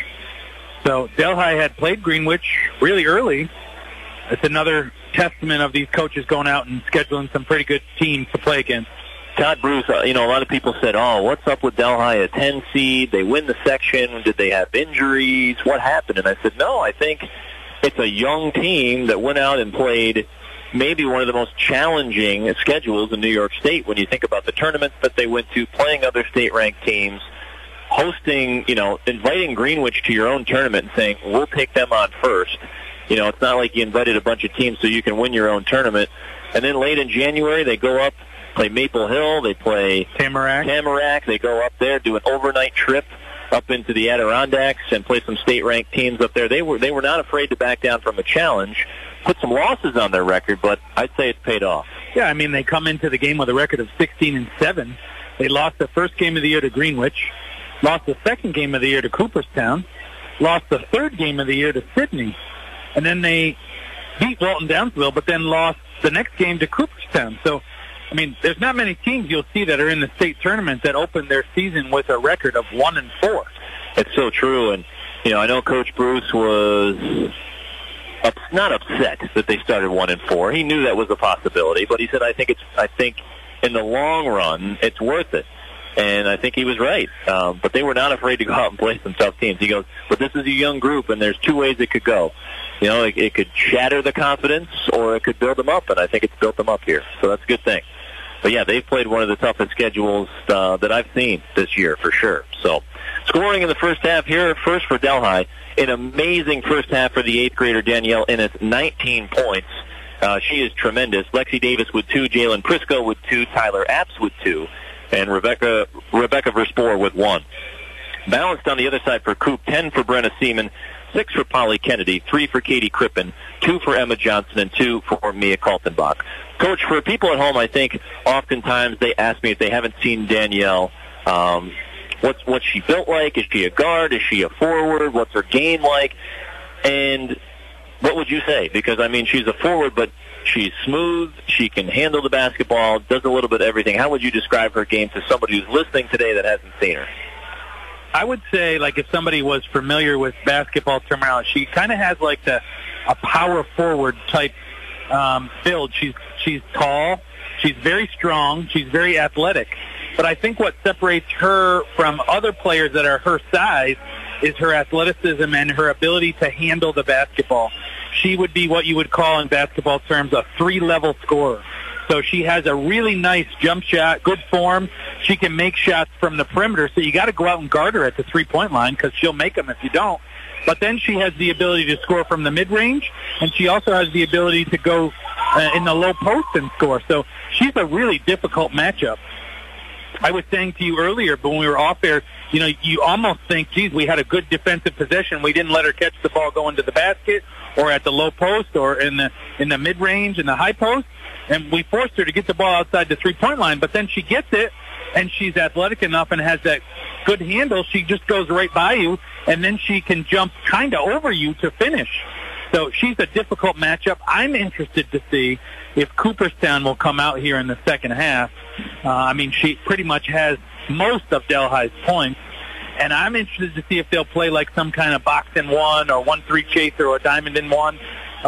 So Delhi had played Greenwich really early. It's another testament of these coaches going out and scheduling some pretty good teams to play against. Todd Bruce, a lot of people said, what's up with Delhi, a 10 seed? They win the section. Did they have injuries? What happened? And I said, no, I think it's a young team that went out and played maybe one of the most challenging schedules in New York State when you think about the tournaments that they went to, playing other state-ranked teams, hosting, inviting Greenwich to your own tournament and saying, we'll take them on first. It's not like you invited a bunch of teams so you can win your own tournament. And then late in January, they go up, play Maple Hill, they play Tamarack. They go up there, do an overnight trip up into the Adirondacks and play some state-ranked teams up there. They were not afraid to back down from a challenge, put some losses on their record, but I'd say it's paid off. Yeah, they come into the game with a record of 16-7. They lost the first game of the year to Greenwich, lost the second game of the year to Cooperstown, lost the third game of the year to Sydney, and then they beat Walton Downsville, but then lost the next game to Cooperstown. So, there's not many teams you'll see that are in the state tournament that open their season with a record of 1-4. It's so true, and I know Coach Bruce was not upset that they started 1-4. He knew that was a possibility, but he said, I think in the long run, it's worth it. And I think he was right. But they were not afraid to go out and play some tough teams. He goes, but this is a young group, and there's 2 ways it could go. It could shatter the confidence, or it could build them up, and I think it's built them up here. So that's a good thing. But, yeah, they've played one of the toughest schedules that I've seen this year, for sure. So scoring in the first half here, first for Delhi, an amazing first half for the 8th grader Danielle Innes, 19 points. She is tremendous. Lexi Davis with 2, Jalen Prisco with 2, Tyler Apps with 2. And Rebecca Verspor with 1. Balanced on the other side for Coop, 10 for Brenna Seaman, 6 for Polly Kennedy, 3 for Katie Crippen, 2 for Emma Johnson, and 2 for Mia Kaltenbach. Coach, for people at home, I think oftentimes they ask me if they haven't seen Danielle What's she built like? Is she a guard? Is she a forward? What's her game like? And what would you say? Because, I mean, she's a forward, but she's smooth. She can handle the basketball, does a little bit of everything. How would you describe her game to somebody who's listening today that hasn't seen her? I would say, like, if somebody was familiar with basketball terminology, she kind of has, like, a power forward type build. She's tall. She's very strong. She's very athletic. But I think what separates her from other players that are her size is her athleticism and her ability to handle the basketball. She would be what you would call in basketball terms a 3-level scorer. So she has a really nice jump shot, good form. She can make shots from the perimeter, so you got to go out and guard her at the three-point line because she'll make them if you don't. But then she has the ability to score from the mid-range, and she also has the ability to go in the low post and score. So she's a really difficult matchup. I was saying to you earlier, but when we were off air, you know, you almost think, geez, we had a good defensive possession. We didn't let her catch the ball go into the basket or at the low post or in the mid-range and the high post, and we forced her to get the ball outside the three-point line. But then she gets it, and she's athletic enough and has that good handle. She just goes right by you, and then she can jump kind of over you to finish. So she's a difficult matchup. I'm interested to see if Cooperstown will come out here in the second half. I mean, she pretty much has most of Delhi's points, and I'm interested to see if they'll play like some kind of box in one or 1-3 chaser or diamond in one.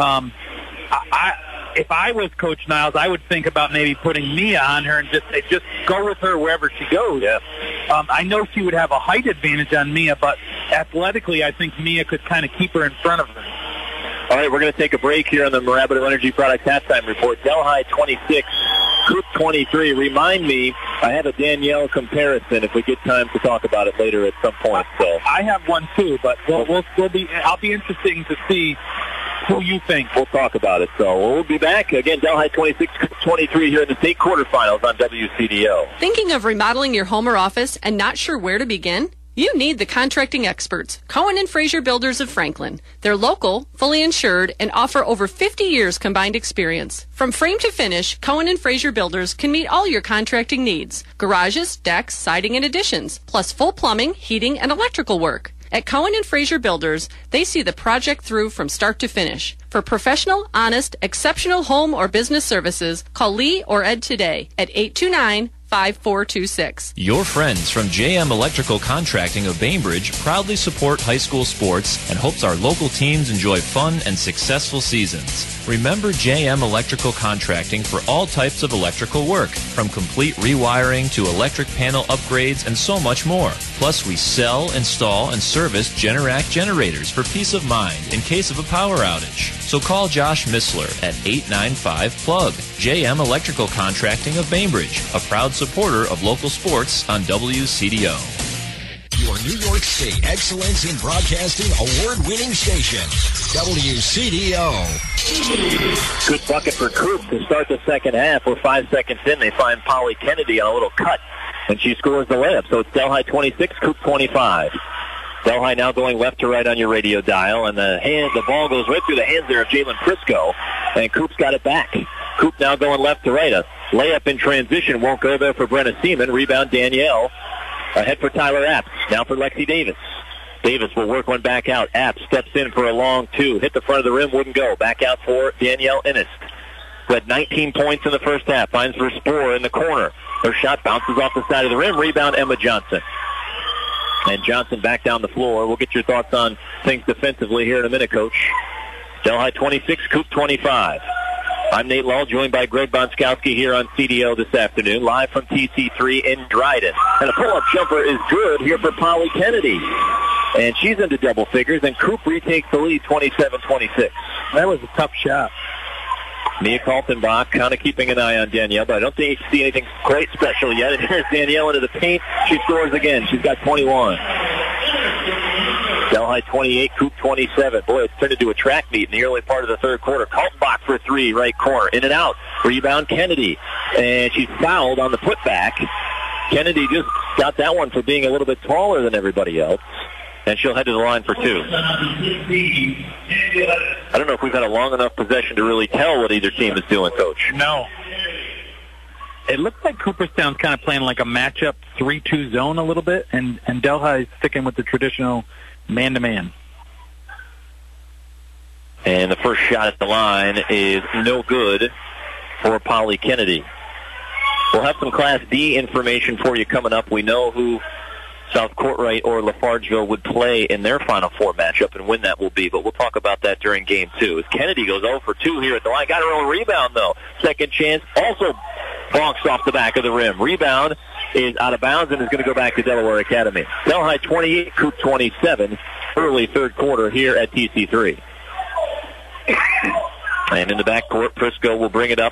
If I was Coach Niles, I would think about maybe putting Mia on her and just say, just go with her wherever she goes. Yeah. I know she would have a height advantage on Mia, but athletically, I think Mia could kind of keep her in front of her. All right, we're going to take a break here on the Mirabito Energy Products Halftime Report. Delhi 26, Coop 23. Remind me, I have a Danielle comparison if we get time to talk about it later at some point. So I have one too, but I'll be interesting to see who you think. We'll talk about it. So we'll be back again. Delhi 26, Coop 23 here in the state quarterfinals on WCDO. Thinking of remodeling your home or office and not sure where to begin? You need the contracting experts, Cohen and Fraser Builders of Franklin. They're local, fully insured, and offer over 50 years combined experience. From frame to finish, Cohen and Fraser Builders can meet all your contracting needs. Garages, decks, siding, and additions, plus full plumbing, heating, and electrical work. At Cohen and Fraser Builders, they see the project through from start to finish. For professional, honest, exceptional home or business services, call Lee or Ed today at 829-5426. Your friends from JM Electrical Contracting of Bainbridge proudly support high school sports and hopes our local teams enjoy fun and successful seasons. Remember JM Electrical Contracting for all types of electrical work, from complete rewiring to electric panel upgrades and so much more. Plus, we sell, install, and service Generac generators for peace of mind in case of a power outage. So call Josh Missler at 895-PLUG. JM Electrical Contracting of Bainbridge, a proud supporter of local sports on WCDO. Your New York State Excellence in Broadcasting award-winning station, WCDO. Good bucket for Coop to start the second half. We're 5 seconds in. They find Polly Kennedy on a little cut, and she scores the layup. So it's Delhi 26, Coop 25. Delhi now going left to right on your radio dial, and the ball goes right through the hands there of Jalen Prisco, and Coop's got it back. Coop now going left to right. A layup in transition won't go there for Brenna Seaman. Rebound Danielle. Ahead for Tyler Apps. Now for Lexi Davis. Davis will work one back out. Apps steps in for a long two. Hit the front of the rim, wouldn't go. Back out for Danielle Innes, who had 19 points in the first half. Finds for Sporer in the corner. Her shot bounces off the side of the rim. Rebound Emma Johnson. And Johnson back down the floor. We'll get your thoughts on things defensively here in a minute, Coach. Delhi 26, Coop 25. I'm Nate Lull, joined by Greg Bonskowski here on CDO this afternoon, live from TC3 in Dryden. And a pull-up jumper is good here for Polly Kennedy. And she's into double figures, and Coop retakes the lead 27-26. That was a tough shot. Mia Kaltenbach kind of keeping an eye on Danielle, but I don't think you see anything quite special yet. And here's Danielle into the paint. She scores again. She's got 21. Delhi 28, Coop 27. Boy, it's turned into a track meet in the early part of the third quarter. Kaltenbach for three, right corner. In and out. Rebound Kennedy. And she's fouled on the putback. Kennedy just got that one for being a little bit taller than everybody else. And she'll head to the line for two. I don't know if we've had a long enough possession to really tell what either team is doing, Coach. No. It looks like Cooperstown's kind of playing like a matchup 3-2 zone a little bit, and Delhi's sticking with the traditional man-to-man. And the first shot at the line is no good for Polly Kennedy. We'll have some Class D information for you coming up. We know who South Courtright or Lafargeville would play in their Final Four matchup and when that will be, but we'll talk about that during Game 2. As Kennedy goes 0 for 2 here at the line. Got her own rebound, though. Second chance, also bonks off the back of the rim. Rebound is out of bounds and is going to go back to Delaware Academy. Delhi 28, Coop 27, early third quarter here at TC3. And in the backcourt, Prisco will bring it up.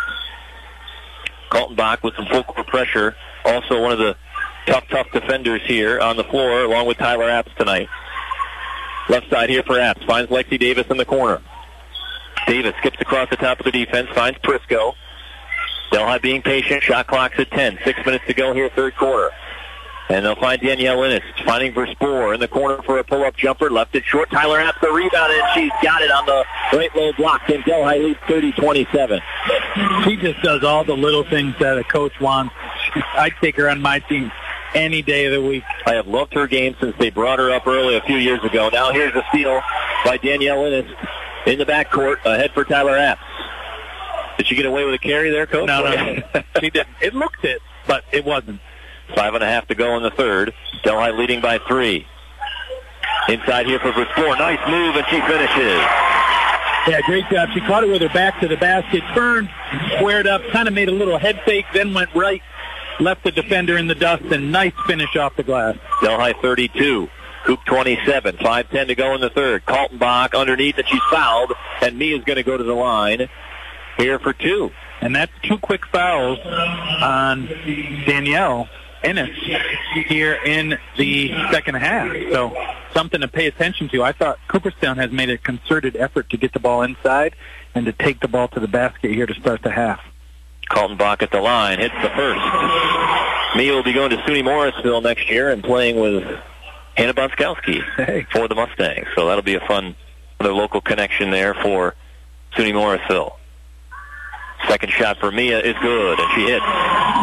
Kaltenbach with some full court pressure. Also one of the tough defenders here on the floor, along with Tyler Apps tonight. Left side here for Apps. Finds Lexi Davis in the corner. Davis skips across the top of the defense, finds Prisco. Delhi being patient. Shot clock's at 10. 6 minutes to go here, third quarter. And they'll find Danielle Innes, finding Verspor in the corner for a pull-up jumper. Left it short. Tyler Apps the rebound, and she's got it on the right low block. And Delhi leads 30-27. She just does all the little things that a coach wants. I'd take her on my team any day of the week. I have loved her game since they brought her up early a few years ago. Now here's a steal by Danielle Innes in the backcourt, ahead for Tyler Apps. Did she get away with a carry there, Coach? No, she didn't. It looked it, but it wasn't. 5.5 to go in the third. Delhi leading by 3. Inside here for Verspor. Nice move, and she finishes. Yeah, great job. She caught it with her back to the basket, turned, squared up, kind of made a little head fake, then went right, left the defender in the dust, and nice finish off the glass. Delhi 32. Coop 27. 5:10 to go in the third. Kaltenbach underneath, and she's fouled, and Mia's going to go to the line here for 2. And that's 2 quick fouls on Danielle Innes here in the second half. So something to pay attention to. I thought Cooperstown has made a concerted effort to get the ball inside and to take the ball to the basket here to start the half. Kaltenbach at the line, hits the first. Mia will be going to SUNY Morrisville next year and playing with Hannah Bonskowski for the Mustangs. So that'll be a fun other local connection there for SUNY Morrisville. Second shot for Mia is good, and she hits.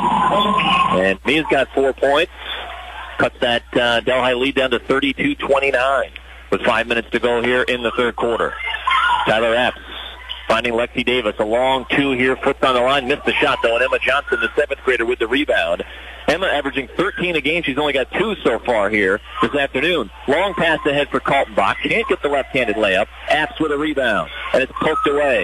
And Mia's got 4 points. Cuts that Delhi lead down to 32-29 with 5 minutes to go here in the third quarter. Tyler Apps finding Lexi Davis. A long 2 here, foot on the line. Missed the shot, though, and Emma Johnson, the 7th grader, with the rebound. Emma averaging 13 a game. She's only got 2 so far here this afternoon. Long pass ahead for Kaltenbach. Can't get the left-handed layup. Apps with a rebound, and it's poked away.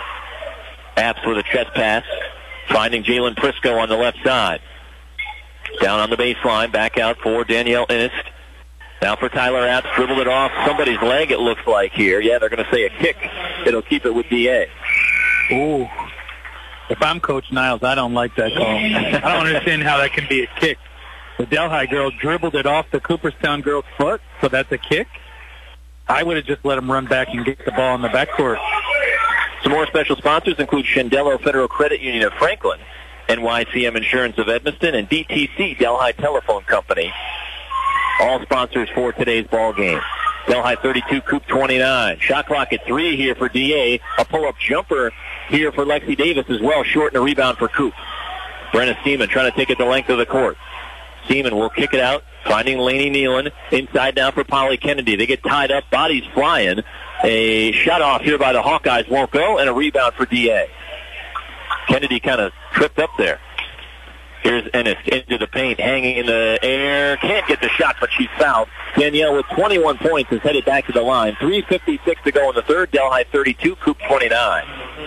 Apps with a chest pass, finding Jalen Prisco on the left side. Down on the baseline, back out for Danielle Innes. Now for Tyler Apps, dribbled it off somebody's leg, it looks like here. Yeah, they're going to say a kick. It'll keep it with DA. Ooh. If I'm Coach Niles, I don't like that call. I don't understand how that can be a kick. The Delhi girl dribbled it off the Cooperstown girl's foot, so that's a kick. I would have just let him run back and get the ball in the backcourt. Some more special sponsors include Shendello Federal Credit Union of Franklin, NYCM Insurance of Edmiston, and DTC Delhi Telephone Company. All sponsors for today's ball game. Delhi 32, Coop 29. Shot clock at 3 here for DA. A pull-up jumper here for Lexi Davis as well. Short and a rebound for Coop. Brenna Seaman trying to take it the length of the court. Seaman will kick it out, finding Lainey Nealon. Inside now for Polly Kennedy. They get tied up, bodies flying. A shot off here by the Hawkeyes won't go, and a rebound for DA. Kennedy kind of tripped up there. Here's Ennis into the paint, hanging in the air. Can't get the shot, but she's fouled. Danielle with 21 points is headed back to the line. 3:56 to go in the third. Delhi 32, Coop 29.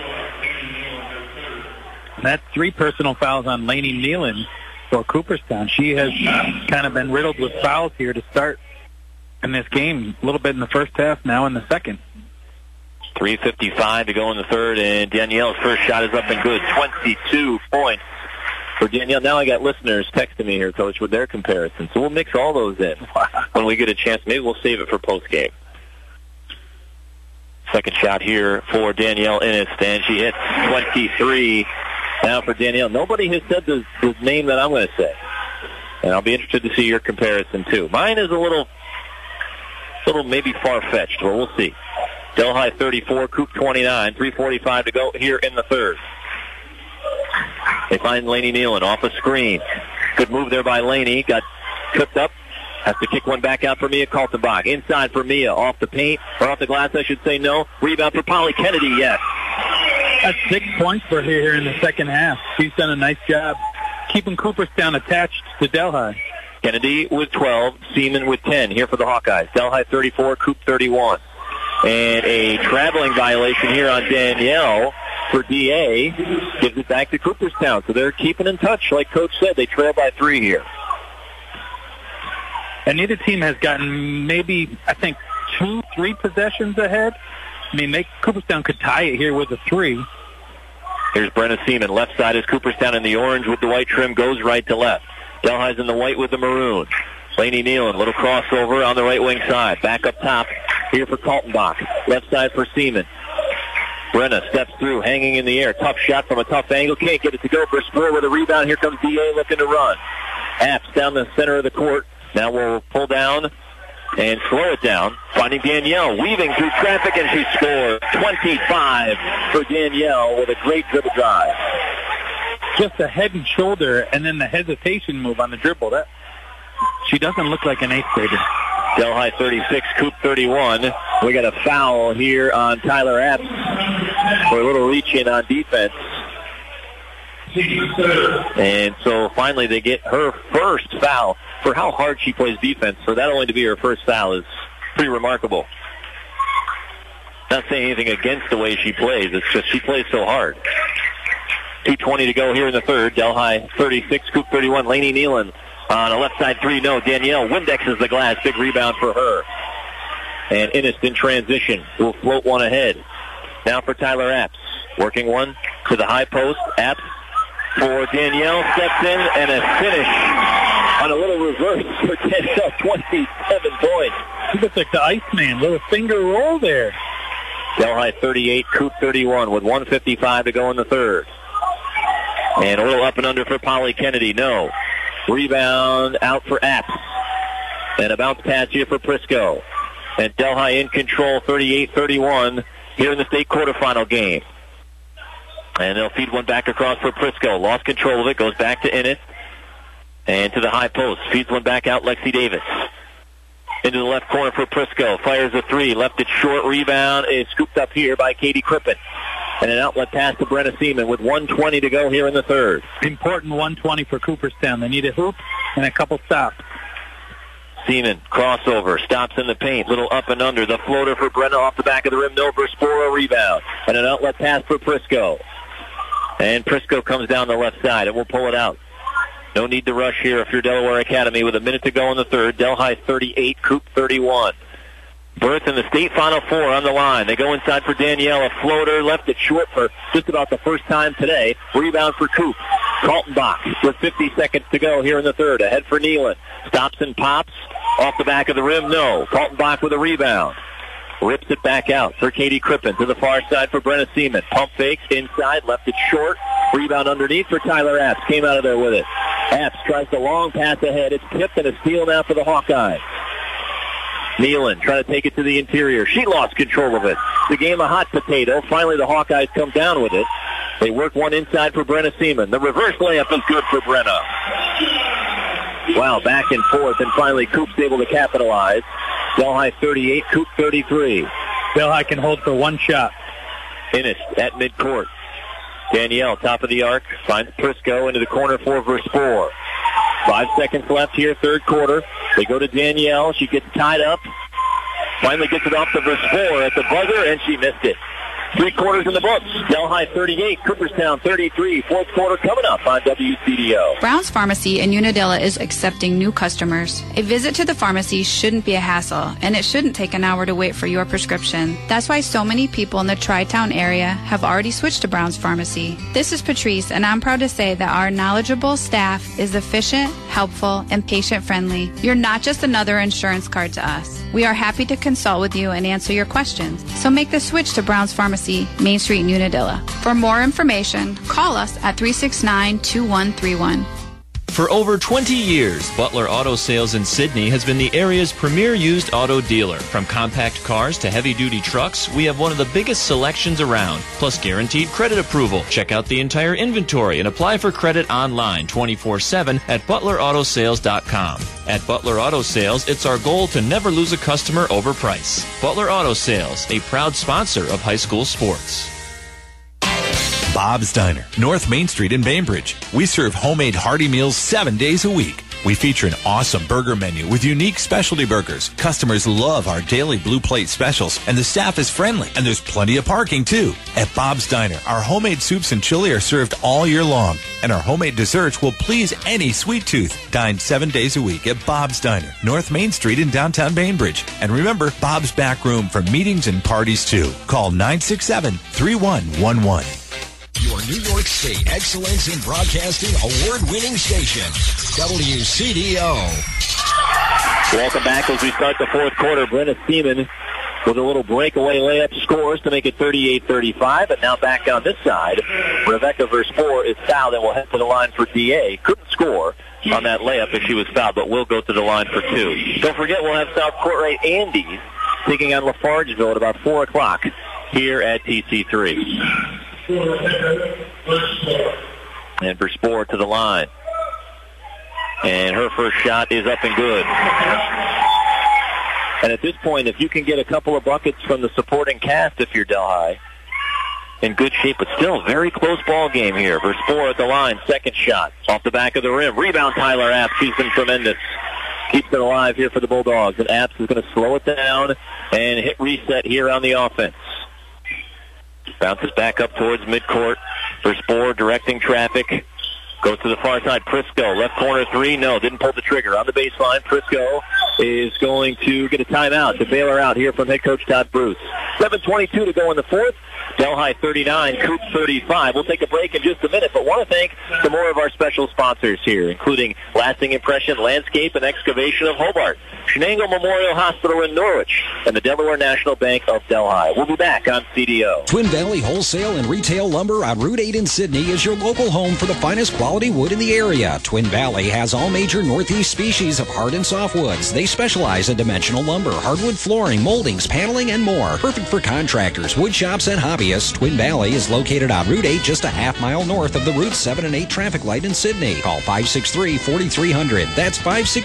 That's 3 personal fouls on Lainey Nealon for Cooperstown. She has kind of been riddled with fouls here to start in this game. A little bit in the first half, now in the second. 3:55 to go in the third, and Danielle's first shot is up and good. 22 points for Danielle. Now I got listeners texting me here, Coach, with their comparisons. So we'll mix all those in when we get a chance. Maybe we'll save it for postgame. Second shot here for Danielle Innes, and she hits 23 now for Danielle. Nobody has said the name that I'm going to say, and I'll be interested to see your comparison, too. Mine is a little maybe far-fetched, but we'll see. Delhi 34, Coop 29, 3:45 to go here in the third. They find Lainey Nealon off a screen. Good move there by Laney. Got tripped up. Has to kick one back out for Mia Kaltenbach. Inside for Mia. Off the paint. Or off the glass, I should say. No. Rebound for Polly Kennedy. Yes. That's 6 points for her here in the second half. She's done a nice job keeping Cooperstown attached to Delhi. Kennedy with 12. Seaman with 10 here for the Hawkeyes. Delhi 34. Coop 31. And a traveling violation here on Danielle for DA. Gives it back to Cooperstown. So they're keeping in touch. Like Coach said, they trail by 3 here. And neither team has gotten maybe, I think, 2-3 possessions ahead. I mean, Cooperstown could tie it here with a 3. Here's Brenna Seaman. Left side is Cooperstown in the orange with the white trim. Goes right to left. Delhi's in the white with the maroon. Laney Nealon, little crossover on the right wing side. Back up top here for Kaltenbach. Left side for Seaman. Brenna steps through, hanging in the air. Tough shot from a tough angle. Can't get it to go for Spur with a rebound. Here comes DA looking to run. Apps down the center of the court. Now we'll pull down and slow it down. Finding Danielle, weaving through traffic, and she scores. 25 for Danielle with a great dribble drive. Just a head and shoulder, and then the hesitation move on the dribble. She doesn't look like an 8th grader. Delhi 36, Coop 31. We got a foul here on Tyler Apps for a little reach in on defense. And so finally they get her first foul. For how hard she plays defense, for that only to be her first foul is pretty remarkable. Not saying anything against the way she plays. It's just she plays so hard. 2:20 to go here in the third. Delhi 36, Coop 31. Laney Nealon on a left side 3. No, Danielle Windexes the glass. Big rebound for her. And Innes in transition will float one ahead. Now for Tyler Apps. Working one to the high post. Apps for Danielle. Steps in and a finish on a little reverse for Danielle. 27 points. She looks like the Iceman. Little finger roll there. Delhi 38, Coop 31 with 1:55 to go in the third. And a little up and under for Polly Kennedy. No. Rebound out for Apps. And a bounce pass here for Prisco. And Delhi in control, 38-31 here in the state quarterfinal game. And they'll feed one back across for Prisco. Lost control of it. Goes back to Innes. And to the high post. Feeds one back out, Lexi Davis. Into the left corner for Prisco. Fires a 3. Left it short. Rebound is scooped up here by Katie Crippen. And an outlet pass to Brenna Seaman with 1:20 to go here in the third. Important 1:20 for Cooperstown. They need a hoop and a couple stops. Seaman, crossover, stops in the paint, little up and under. The floater for Brenna off the back of the rim. No, Verspora rebound. And an outlet pass for Prisco. And Prisco comes down the left side, and we'll pull it out. No need to rush here if you're Delaware Academy with a minute to go in the third. Delhi 38, Coop 31. Berth in the state Final Four on the line. They go inside for Danielle. A floater left it short for just about the first time today. Rebound for Coop. Kaltenbach with 50 seconds to go here in the third. Ahead for Nealon. Stops and pops. Off the back of the rim, no. Kaltenbach with a rebound. Rips it back out for Katie Crippen to the far side for Brenna Seaman. Pump fake inside, left it short. Rebound underneath for Tyler Apps. Came out of there with it. Apps tries the long pass ahead. It's tipped and a steal now for the Hawkeyes. Nealon trying to take it to the interior. She lost control of it. The game a hot potato. Finally the Hawkeyes come down with it. They work one inside for Brenna Seaman. The reverse layup is good for Brenna. Wow, back and forth, and finally Coop's able to capitalize. Delhi 38, Coop 33. Delhi can hold for one shot. Innes at midcourt. Danielle, top of the arc, finds Prisco into the corner for Verspor. 5 seconds left here, third quarter. They go to Danielle. She gets tied up. Finally gets it off to Verspor at the buzzer, and she missed it. 3 quarters in the books. Delhi 38, Cooperstown 33. Fourth quarter coming up on WCDO. Brown's Pharmacy in Unadilla is accepting new customers. A visit to the pharmacy shouldn't be a hassle, and it shouldn't take an hour to wait for your prescription. That's why so many people in the Tri-Town area have already switched to Brown's Pharmacy. This is Patrice, and I'm proud to say that our knowledgeable staff is efficient, helpful, and patient-friendly. You're not just another insurance card to us. We are happy to consult with you and answer your questions. So make the switch to Brown's Pharmacy, Main Street in Unadilla. For more information, call us at 369-2131. For over 20 years, Butler Auto Sales in Sydney has been the area's premier used auto dealer. From compact cars to heavy-duty trucks, we have one of the biggest selections around, plus guaranteed credit approval. Check out the entire inventory and apply for credit online 24/7 at ButlerAutoSales.com. At Butler Auto Sales, it's our goal to never lose a customer over price. Butler Auto Sales, a proud sponsor of high school sports. Bob's Diner, North Main Street in Bainbridge. We serve homemade hearty meals 7 days a week. We feature an awesome burger menu with unique specialty burgers. Customers love our daily blue plate specials, and the staff is friendly, and there's plenty of parking too. At Bob's Diner, our homemade soups and chili are served all year long, and our homemade desserts will please any sweet tooth. Dine 7 days a week at Bob's Diner, North Main Street in downtown Bainbridge. And remember, Bob's back room for meetings and parties too. Call 967-3111. Your New York State Excellence in Broadcasting award-winning station, WCDO. Welcome back as we start the fourth quarter. Brenna Seaman with a little breakaway layup scores to make it 38-35. And now back on this side, Rebecca Verspor is fouled and will head to the line for DA. Couldn't score on that layup if she was fouled, but will go to the line for two. Don't forget, we'll have South Courtright Andes taking on Lafargeville at about 4 o'clock here at TC3. And Verspor to the line. And her first shot is up and good. And at this point, if you can get a couple of buckets from the supporting cast, if you're Delhi, in good shape, but still a very close ball game here. Verspor at the line, second shot. Off the back of the rim. Rebound, Tyler Apps. She's been tremendous. Keeps it alive here for the Bulldogs. And Apps is going to slow it down and hit reset here on the offense. Bounces back up towards midcourt. Verspor directing traffic. Goes to the far side. Prisco, left corner three. No, didn't pull the trigger. On the baseline, Prisco is going to get a timeout to bail her out here from head coach Todd Bruce. 7:22 to go in the fourth. Delhi 39, Coop 35. We'll take a break in just a minute, but want to thank some more of our special sponsors here, including Lasting Impression Landscape and Excavation of Hobart, Shenango Memorial Hospital in Norwich, and the Delaware National Bank of Delhi. We'll be back on CDO. Twin Valley Wholesale and Retail Lumber on Route 8 in Sydney is your local home for the finest quality wood in the area. Twin Valley has all major Northeast species of hard and soft woods. They specialize in dimensional lumber, hardwood flooring, moldings, paneling, and more. Perfect for contractors, wood shops, and hobbyists. Twin Valley is located on Route 8, just a half mile north of the Route 7 and 8 traffic light in Sydney. Call 563-4300. That's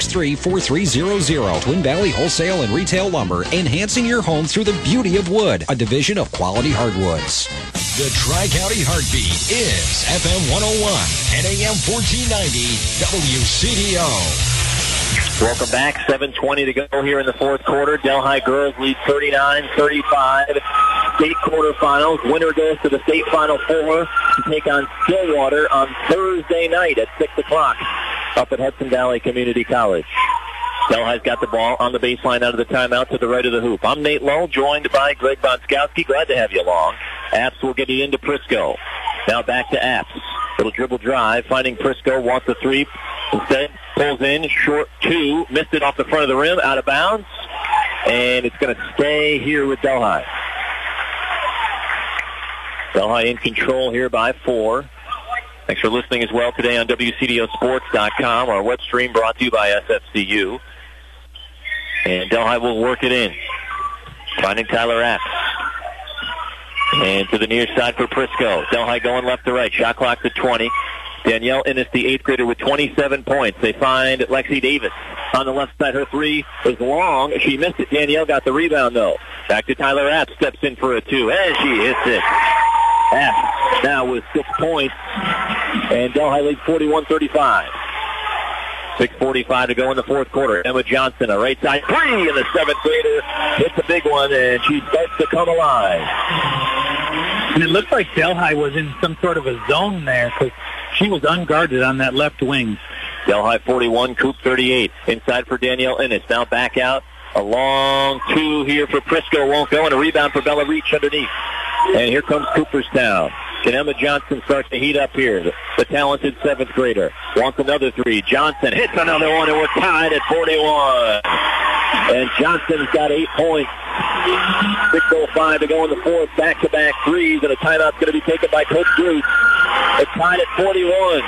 563-4300. Twin Valley Wholesale and Retail Lumber, enhancing your home through the beauty of wood, a division of Quality Hardwoods. The Tri-County Heartbeat is FM 101 and AM 1490 WCDO. Welcome back. 7:20 to go here in the fourth quarter. Delhi girls lead 39-35. State quarterfinals. Winner goes to the state final four to take on Stillwater on Thursday night at 6 o'clock up at Hudson Valley Community College. Delhi's got the ball on the baseline out of the timeout to the right of the hoop. I'm Nate Lowe, joined by Greg Bonskowski. Glad to have you along. Apps will get it into Prisco. Now back to Apps. Little dribble drive, finding Prisco, wants the three. Instead, pulls in, short two, missed it off the front of the rim, out of bounds, and it's going to stay here with Delhi. Delhi in control here by 4. Thanks for listening as well today on WCDOsports.com. Our web stream brought to you by SFCU. And Delhi will work it in, finding Tyler Apps. And to the near side for Prisco. Delhi going left to right. Shot clock to 20. Danielle Innes, the 8th grader, with 27 points. They find Lexi Davis on the left side. Her three is long. She missed it. Danielle got the rebound, though. Back to Tyler Apps. Steps in for a two. And she hits it. Apps now with 6 points. And Delhi leads 41-35. 6:45 to go in the fourth quarter. Emma Johnson, a right side three, and the 7th grader hits a big one, and she starts to come alive. And it looked like Delhi was in some sort of a zone there because she was unguarded on that left wing. Delhi 41, Coop 38. Inside for Danielle Innes. Now back out. A long two here for Prisco. Won't go, and a rebound for Bella Reach underneath. And here comes Cooperstown. Can Emma Johnson start to heat up here? The talented 7th grader wants another three. Johnson hits another one, and we're tied at 41. And Johnson's got 8 points. 6:05 to go in the fourth. Back-to-back threes, and a timeout's going to be taken by Coach Bruce. It's tied at 41.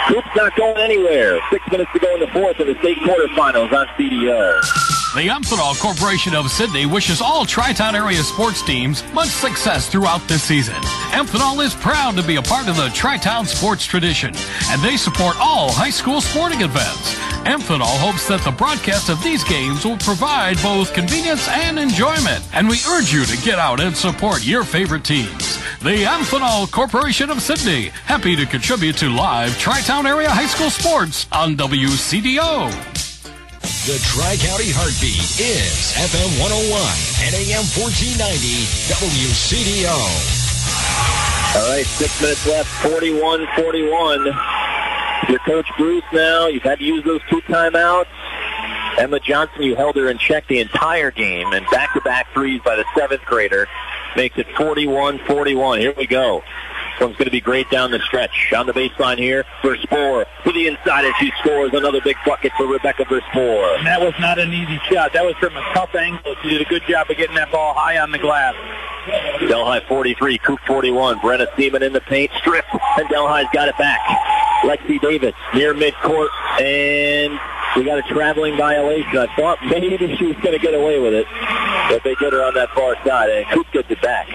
Coop's not going anywhere. 6 minutes to go in the fourth of the state quarterfinals on CDO. The Amphenol Corporation of Sydney wishes all Tri-Town area sports teams much success throughout this season. Amphenol is proud to be a part of the Tri-Town sports tradition, and they support all high school sporting events. Amphenol hopes that the broadcast of these games will provide both convenience and enjoyment, and we urge you to get out and support your favorite teams. The Amphenol Corporation of Sydney, happy to contribute to live Tri-Town area high school sports on WCDO. The Tri-County Heartbeat is FM 101 and AM 1490 WCDO. All right, 6 minutes left, 41-41. Your coach Bruce now. You've had to use those 2 timeouts. Emma Johnson, you held her in check the entire game, and back-to-back threes by the 7th grader makes it 41-41. Here we go. This one's going to be great down the stretch. On the baseline here, Verspor to the inside, and she scores another big bucket for Rebecca Verspor. And that was not an easy shot. That was from a tough angle. She did a good job of getting that ball high on the glass. Delhi 43, Coop 41. Brenna Seaman in the paint, stripped, and Delhi's got it back. Lexi Davis near midcourt, and we got a traveling violation. I thought maybe she was going to get away with it, but they get her on that far side, and Coop gets it back.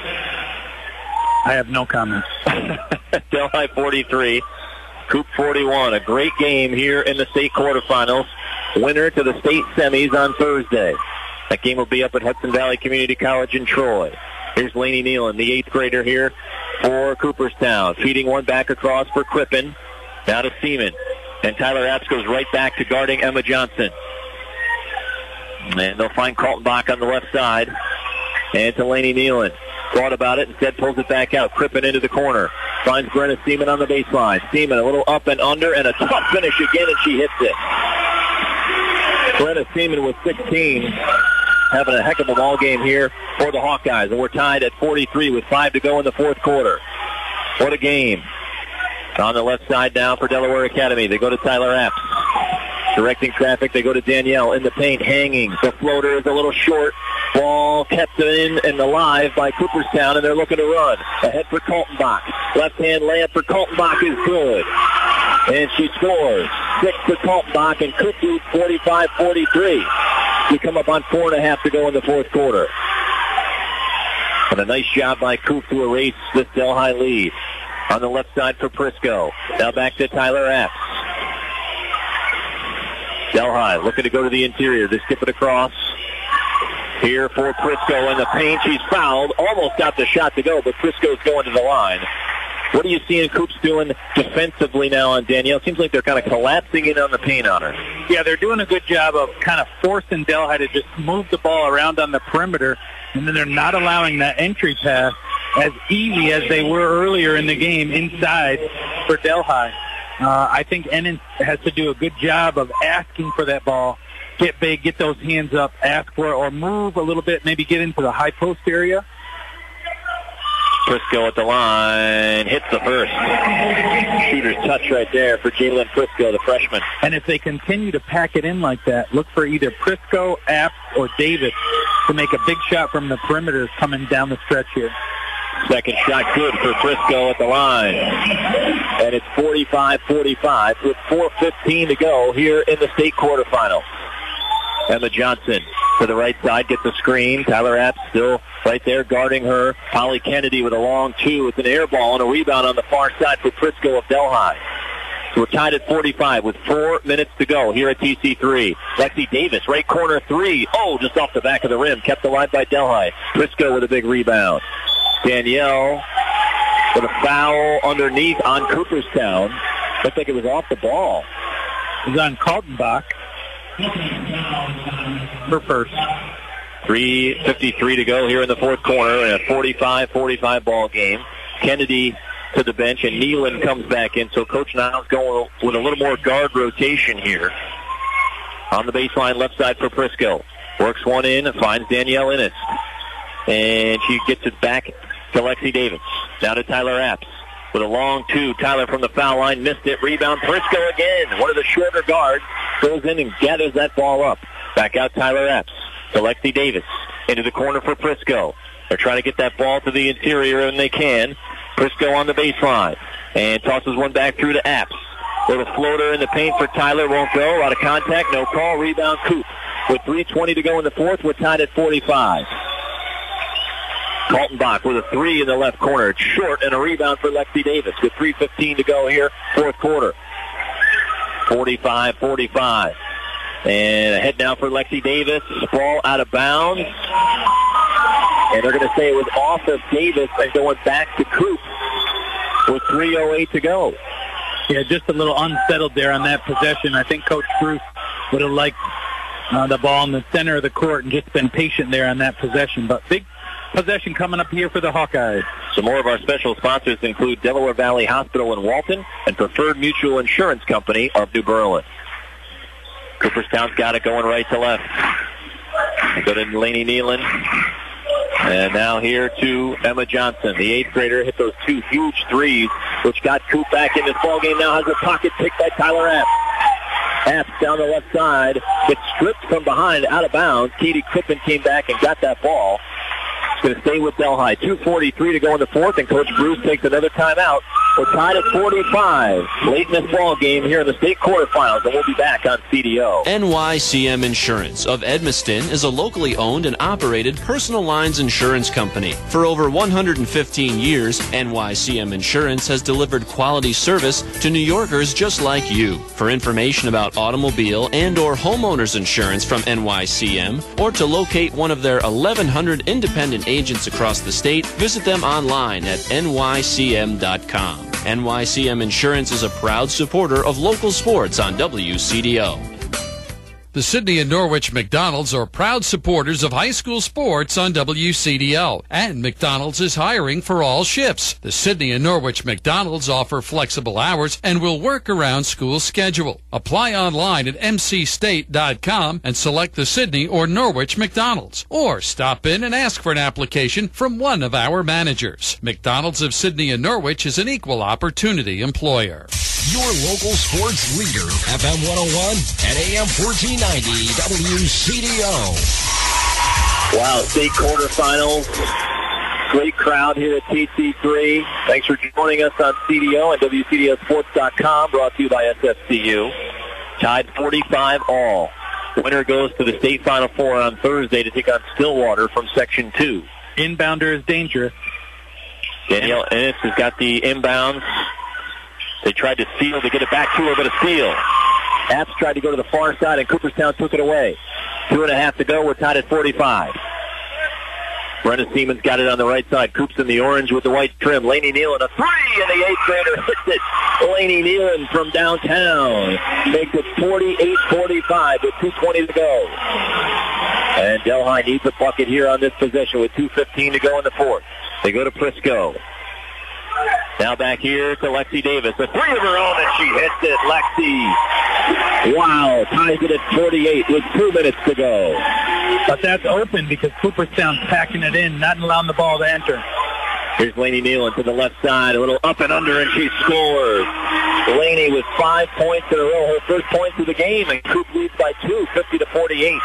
I have no comments. Delhi 43, Coop 41. A great game here in the state quarterfinals. Winner to the state semis on Thursday. That game will be up at Hudson Valley Community College in Troy. Here's Lainey Nealon, the 8th grader here for Cooperstown. Feeding one back across for Crippen. Now to Seaman. And Tyler Apps goes right back to guarding Emma Johnson. And they'll find Kaltenbach on the left side. And to Lainey Nealon. Thought about it, instead pulls it back out. Crippen into the corner. Finds Brenna Seaman on the baseline. Seaman a little up and under, and a tough finish again, and she hits it. Brenna Seaman with 16. Having a heck of a ball game here for the Hawkeyes. And we're tied at 43 with 5 to go in the fourth quarter. What a game. On the left side now for Delaware Academy. They go to Tyler Apps. Directing traffic, they go to Danielle in the paint, hanging. The floater is a little short. Ball kept in and alive by Cooperstown, and they're looking to run. Ahead for Kaltenbach. Left-hand layup for Kaltenbach is good. And she scores. 6 for Kaltenbach, and Coop leads 45-43. We come up on 4.5 to go in the fourth quarter. And a nice job by Coop to erase this Delhi lead. On the left side for Prisco. Now back to Tyler Apps. Delhi looking to go to the interior. They skip it across. Here for Prisco in the paint. She's fouled. Almost got the shot to go, but Prisco's going to the line. What are you seeing Coops doing defensively now on Danielle? Seems like they're kind of collapsing in on the paint on her. Yeah, they're doing a good job of kind of forcing Delhi to just move the ball around on the perimeter, and then they're not allowing that entry pass as easy as they were earlier in the game inside for Delhi. I think Ennis has to do a good job of asking for that ball. Get big, get those hands up, ask for it, or move a little bit, maybe get into the high post area. Prisco at the line, hits the first. Shooter's touch right there for Jalen Prisco, the freshman. And if they continue to pack it in like that, look for either Prisco, Apps, or Davis to make a big shot from the perimeter coming down the stretch here. Second shot good for Prisco at the line. And it's 45-45 with 4:15 to go here in the state quarterfinal. Emma Johnson to the right side, gets the screen. Tyler Apps still right there guarding her. Holly Kennedy with a long two. It's an air ball and a rebound on the far side for Prisco of Delhi. So we're tied at 45 with 4 minutes to go here at TC3. Lexi Davis, right corner three. Oh, just off the back of the rim. Kept alive by Delhi. Prisco with a big rebound. Danielle with a foul underneath on Cooperstown. Looked like it was off the ball. It was on Kaltenbach. Her first. 3:53 to go here in the fourth quarter in a 45-45 ball game. Kennedy to the bench, and Nealon comes back in. So Coach Niles going with a little more guard rotation here. On the baseline, left side for Prisco. Works one in, finds Danielle Innes. And she gets it back to Lexi Davis. Now to Tyler Apps. With a long two, Tyler from the foul line, missed it. Rebound, Prisco again. One of the shorter guards goes in and gathers that ball up. Back out Tyler Apps to Lexi Davis. Into the corner for Prisco. They're trying to get that ball to the interior, and they can. Prisco on the baseline. And tosses one back through to Apps. Little floater in the paint for Tyler. Won't go. Out of contact. No call. Rebound Coop. With 3:20 to go in the fourth, we're tied at 45. Kaltenbach with a three in the left corner. It's short, and a rebound for Lexi Davis with 3:15 to go here, fourth quarter. 45-45. And ahead now for Lexi Davis. Ball out of bounds. And they're going to say it was off of Davis and going back to Coop with 3:08 to go. Yeah, just a little unsettled there on that possession. I think Coach Bruce would have liked the ball in the center of the court and just been patient there on that possession. But big possession coming up here for the Hawkeyes. Some more of our special sponsors include Delaware Valley Hospital in Walton and Preferred Mutual Insurance Company of New Berlin. Cooperstown's got it going right to left. Go to Lainey Nealon. And now here to Emma Johnson. The eighth grader hit those two huge threes, which got Coop back in this ballgame. Now has a pocket picked by Tyler Apps. Apps down the left side. Gets stripped from behind, out of bounds. Katie Crippen came back and got that ball. It's going to stay with Delhi. 2:43 to go in the fourth, and Coach Bruce takes another timeout. We're tied at 45. Late in this ball game here in the state quarterfinals, and we'll be back on CDO. NYCM Insurance of Edmiston is a locally owned and operated personal lines insurance company. For over 115 years, NYCM Insurance has delivered quality service to New Yorkers just like you. For information about automobile and or homeowners insurance from NYCM, or to locate one of their 1,100 independent agents across the state, visit them online at nycm.com. NYCM Insurance is a proud supporter of local sports on WCDO. The Sydney and Norwich McDonald's are proud supporters of high school sports on WCDO, and McDonald's is hiring for all shifts. The Sydney and Norwich McDonald's offer flexible hours and will work around school schedule. Apply online at mcstate.com and select the Sydney or Norwich McDonald's, or stop in and ask for an application from one of our managers. McDonald's of Sydney and Norwich is an equal opportunity employer. Your local sports leader, FM 101 and AM 1490 WCDO. Wow, state quarterfinals. Great crowd here at TC3. Thanks for joining us on CDO and WCDOsports.com, brought to you by SFCU. Tied 45 all. Winner goes to the state Final Four on Thursday to take on Stillwater from Section 2. Inbounder is dangerous. Danielle Ennis has got the inbounds. They tried to steal to get it back to her, but a steal. Apps tried to go to the far side, and Cooperstown took it away. 2.5 to go. We're tied at 45. Brenna Siemens got it on the right side. Coops in the orange with the white trim. Lainey Nealon, a three, and the eighth grader hits it. Lainey Nealon from downtown makes it 48-45 with 2:20 to go. And Delhi needs a bucket here on this possession with 2:15 to go in the fourth. They go to Prisco. Now back here to Lexi Davis. A three of her own, and she hits it. Lexi, wow, ties it at 48 with 2 minutes to go. But that's open because Cooperstown's packing it in, not allowing the ball to enter. Here's Lainey Nealon to the left side. A little up and under, and she scores. Lainey with 5 points in a row. Her first points of the game, and Coop leads by 2, 50-48.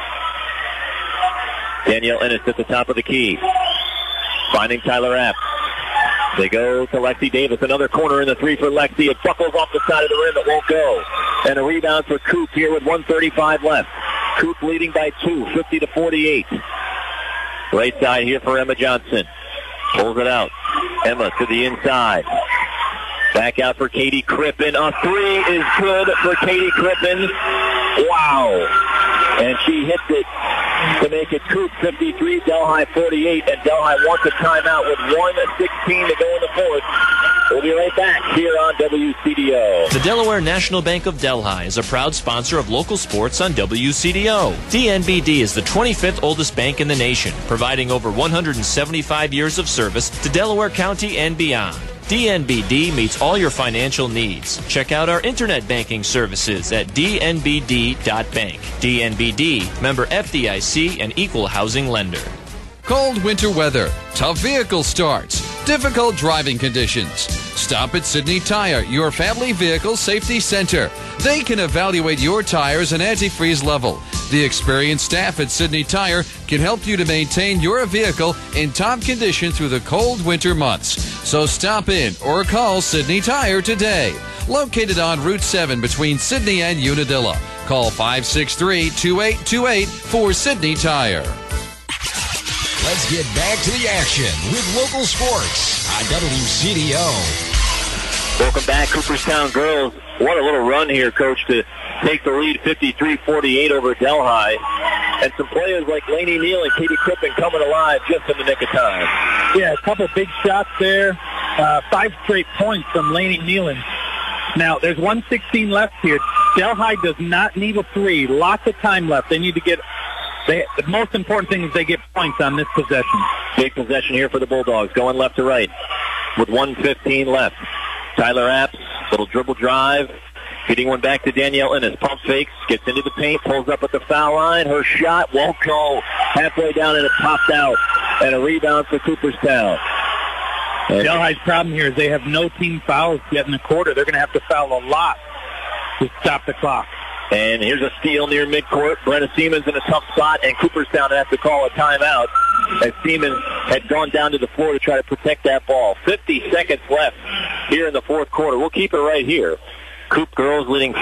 Danielle Ennis at the top of the key. Finding Tyler Apps. They go to Lexi Davis. Another corner in the three for Lexi. It buckles off the side of the rim. It won't go. And a rebound for Coop here with 1:35 left. Coop leading by 2, 50-48. Right side here for Emma Johnson. Pulls it out. Emma to the inside. Back out for Katie Crippen. A three is good for Katie Crippen. Wow. And she hits it to make it Coop 53, Delhi 48, and Delhi wants a timeout with 1:16 to go in the fourth. We'll be right back here on WCDO. The Delaware National Bank of Delhi is a proud sponsor of local sports on WCDO. DNBD is the 25th oldest bank in the nation, providing over 175 years of service to Delaware County and beyond. DNBD meets all your financial needs. Check out our internet banking services at dnbd.bank. DNBD, member FDIC, and equal housing lender. Cold winter weather, tough vehicle starts, difficult driving conditions. Stop at Sydney Tire, your family vehicle safety center. They can evaluate your tires and antifreeze level. The experienced staff at Sydney Tire can help you to maintain your vehicle in top condition through the cold winter months. So stop in or call Sydney Tire today. located on Route 7 between Sydney and Unadilla. Call 563-2828 for Sydney Tire. Let's get back to the action with local sports on WCDO. Welcome back, Cooperstown girls. What a little run here, Coach, to take the lead 53-48 over Delhi. And some players like Lainey Neal and Katie Crippen coming alive just in the nick of time. Yeah, a couple big shots there. 5 straight points from Lainey Nealon. Now, there's 1:16 left here. Delhi does not need a 3. Lots of time left. They need to get... the most important thing is they get points on this possession. Big possession here for the Bulldogs, going left to right with 1:15 left. Tyler Apps, little dribble drive, hitting one back to Danielle Ennis. Pump fakes, gets into the paint, pulls up at the foul line. Her shot won't go. Halfway down and it popped out. And a rebound for Cooperstown. Delhi's problem here is they have no team fouls yet in the quarter. They're going to have to foul a lot to stop the clock. And here's a steal near midcourt. Brenna Siemens in a tough spot, and Cooperstown has to call a timeout as Siemens had gone down to the floor to try to protect that ball. 50 seconds left here in the fourth quarter. We'll keep it right here. Coop girls leading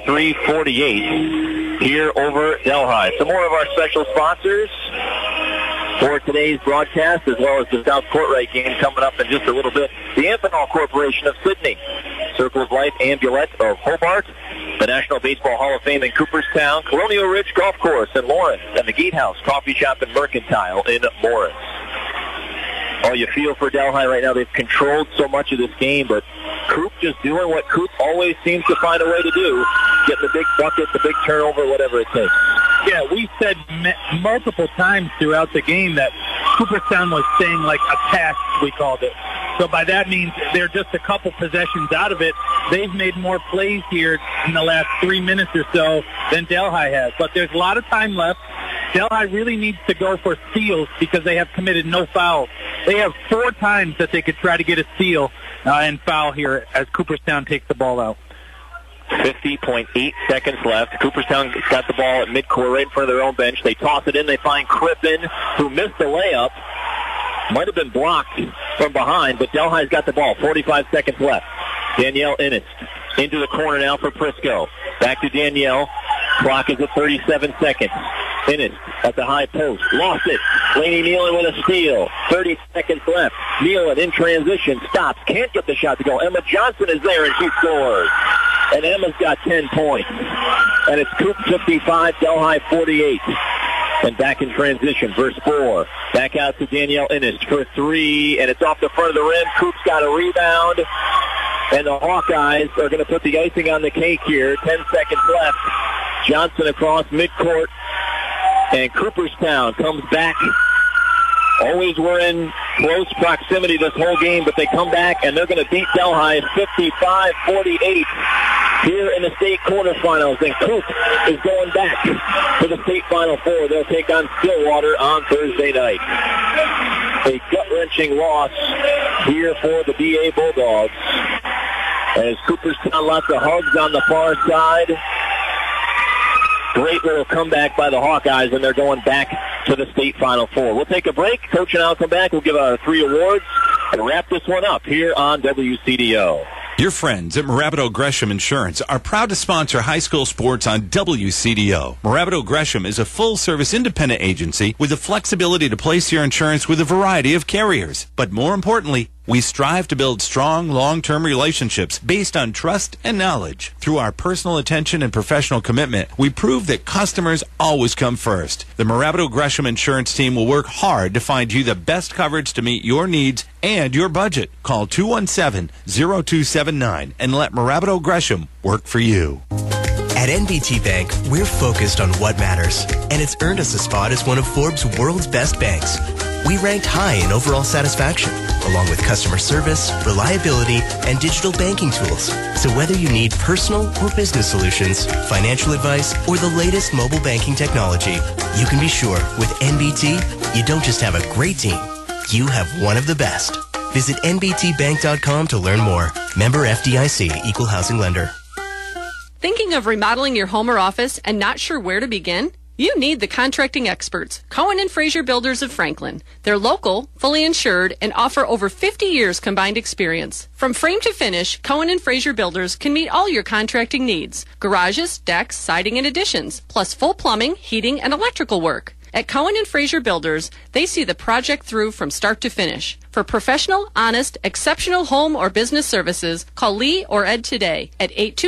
53-48 here over Delhi. Some more of our special sponsors for today's broadcast, as well as the South Courtright game coming up in just a little bit. The Amphenol Corporation of Sydney, Circle of Life Ambulette of Hobart, the National Baseball Hall of Fame in Cooperstown, Colonial Ridge Golf Course in Lawrence, and the Gatehouse Coffee Shop and Mercantile in Morris. Oh, you feel for Delhi right now. They've controlled so much of this game, but Coop just doing what Coop always seems to find a way to do, getting the big bucket, the big turnover, whatever it takes. Yeah, we said multiple times throughout the game that Cooperstown was staying like a test, we called it. So by that means they're just a couple possessions out of it. They've made more plays here in the last 3 minutes or so than Delhi has. But there's a lot of time left. Delhi really needs to go for steals because they have committed no fouls. They have 4 times that they could try to get a steal and foul here as Cooperstown takes the ball out. 50.8 seconds left. Cooperstown's got the ball at midcourt right in front of their own bench. They toss it in. They find Crippen, who missed the layup. Might have been blocked from behind, but Delhi's got the ball. 45 seconds left. Danielle Ennis into the corner now for Prisco. Back to Danielle. Clock is at 37 seconds. Ennis at the high post. Lost it. Lainey Nealon with a steal. 30 seconds left. Nealon in transition. Stops. Can't get the shot to go. Emma Johnson is there, and she scores. And Emma's got 10 points. And it's Coop 55, Delhi 48. And back in transition, verse 4. Back out to Danielle Ennis for 3, and it's off the front of the rim. Coop's got a rebound. And the Hawkeyes are going to put the icing on the cake here. 10 seconds left. Johnson across midcourt. And Cooperstown comes back. Always were in close proximity this whole game, but they come back, and they're going to beat Delhi 55-48 here in the state quarterfinals. And Coop is going back to the state Final Four. They'll take on Stillwater on Thursday night. A gut-wrenching loss here for the BA Bulldogs. As Cooperstown lots of hugs on the far side. Great little comeback by the Hawkeyes, and they're going back to the state Final Four. We'll take a break. Coach and I'll come back. We'll give out our 3 awards and wrap this one up here on WCDO. Your friends at Morabito Gresham Insurance are proud to sponsor high school sports on WCDO. Morabito Gresham is a full-service independent agency with the flexibility to place your insurance with a variety of carriers. But more importantly, we strive to build strong, long-term relationships based on trust and knowledge. Through our personal attention and professional commitment, we prove that customers always come first. The Morabito Gresham Insurance team will work hard to find you the best coverage to meet your needs and your budget. Call 217-0279 and let Morabito Gresham work for you. At NBT Bank, we're focused on what matters, and it's earned us a spot as one of Forbes' world's best banks. We ranked high in overall satisfaction, along with customer service, reliability, and digital banking tools. So whether you need personal or business solutions, financial advice, or the latest mobile banking technology, you can be sure with NBT, you don't just have a great team, you have one of the best. Visit nbtbank.com to learn more. Member FDIC, Equal Housing Lender. Thinking of remodeling your home or office and not sure where to begin? You need the contracting experts, Cohen and Fraser Builders of Franklin. They're local, fully insured, and offer over 50 years combined experience. From frame to finish, Cohen and Fraser Builders can meet all your contracting needs. Garages, decks, siding, and additions, plus full plumbing, heating, and electrical work. At Cohen and Fraser Builders, they see the project through from start to finish. For professional, honest, exceptional home or business services, call Lee or Ed today at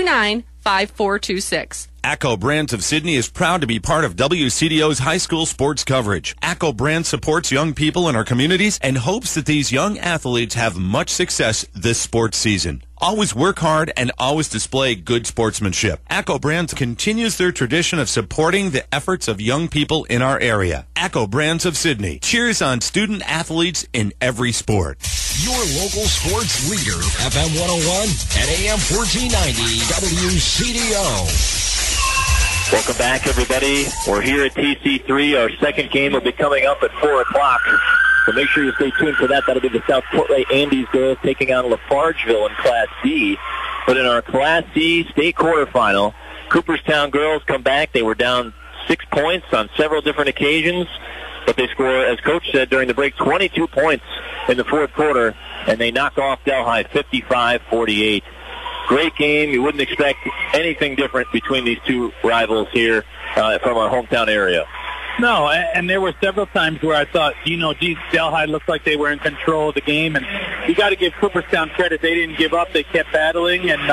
829-5426. ACCO Brands of Sydney is proud to be part of WCDO's high school sports coverage. ACCO Brands supports young people in our communities and hopes that these young athletes have much success this sports season. Always work hard and always display good sportsmanship. ACCO Brands continues their tradition of supporting the efforts of young people in our area. ACCO Brands of Sydney cheers on student athletes in every sport. Your local sports leader, FM 101 and AM 1490 WCDO. Welcome back, everybody. We're here at TC3. Our second game will be coming up at 4 o'clock. So make sure you stay tuned for that. That'll be the South Portland Andes girls taking on Lafargeville in Class D. But in our Class C state quarterfinal, Cooperstown girls come back. They were down 6 points on several different occasions. But they score, as Coach said during the break, 22 points in the fourth quarter. And they knock off Delhi 55-48. Great game. You wouldn't expect anything different between these two rivals here from our hometown area. No, and there were several times where I thought, geez, Delhi looked like they were in control of the game, and you got to give Cooperstown credit. They didn't give up. They kept battling, and,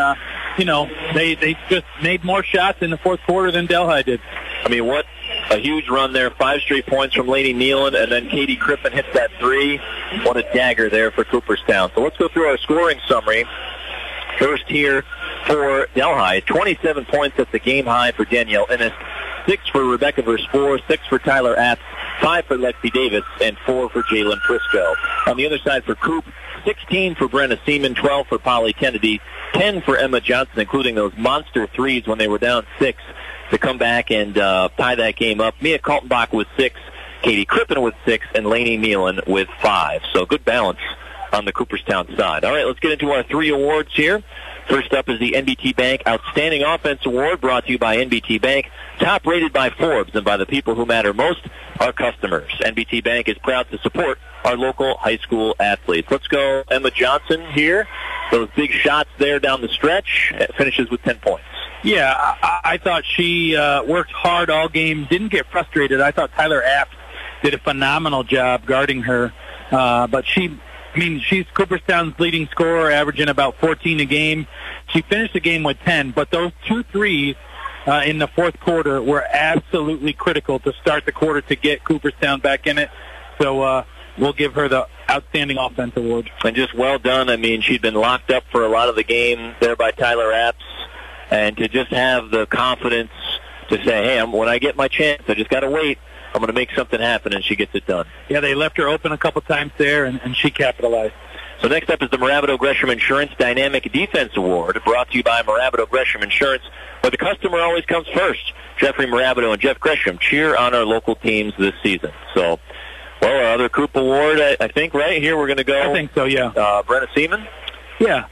they just made more shots in the fourth quarter than Delhi did. I mean, what a huge run there. 5 straight points from Lainey Nealon, and then Katie Crippen hits that 3. What a dagger there for Cooperstown. So let's go through our scoring summary. First here for Delhi, 27 points at the game high for Danielle Ennis, 6 for Rebecca Verspoor, 6 for Tyler Apps, 5 for Lexi Davis, and 4 for Jalen Prisco. On the other side for Coop, 16 for Brenna Seaman, 12 for Polly Kennedy, 10 for Emma Johnson, including those monster threes when they were down 6 to come back and tie that game up. Mia Kaltenbach with 6, Katie Crippen with 6, and Lainey Nealon with 5. So good balance on the Cooperstown side. All right, let's get into our 3 awards here. First up is the NBT Bank Outstanding Offense Award, brought to you by NBT Bank, top rated by Forbes and by the people who matter most, our customers. NBT Bank is proud to support our local high school athletes. Let's go Emma Johnson here. Those big shots there down the stretch. Finishes with 10 points. Yeah, I thought she worked hard all game, didn't get frustrated. I thought Tyler Apps did a phenomenal job guarding her, but she's Cooperstown's leading scorer, averaging about 14 a game. She finished the game with 10, but those 2 threes in the fourth quarter were absolutely critical to start the quarter to get Cooperstown back in it. So we'll give her the Outstanding Offense Award. And just well done. I mean, she'd been locked up for a lot of the game there by Tyler Apps, and to just have the confidence to say, hey, when I get my chance, I just got to wait. I'm going to make something happen, and she gets it done. Yeah, they left her open a couple times there, and she capitalized. So next up is the Moravido Gresham Insurance Dynamic Defense Award, brought to you by Moravido Gresham Insurance, where the customer always comes first. Jeffrey Moravido and Jeff Gresham cheer on our local teams this season. So, well, our other Coop Award, I think, right here we're going to go. I think so, yeah. Brenna Seaman? Yeah.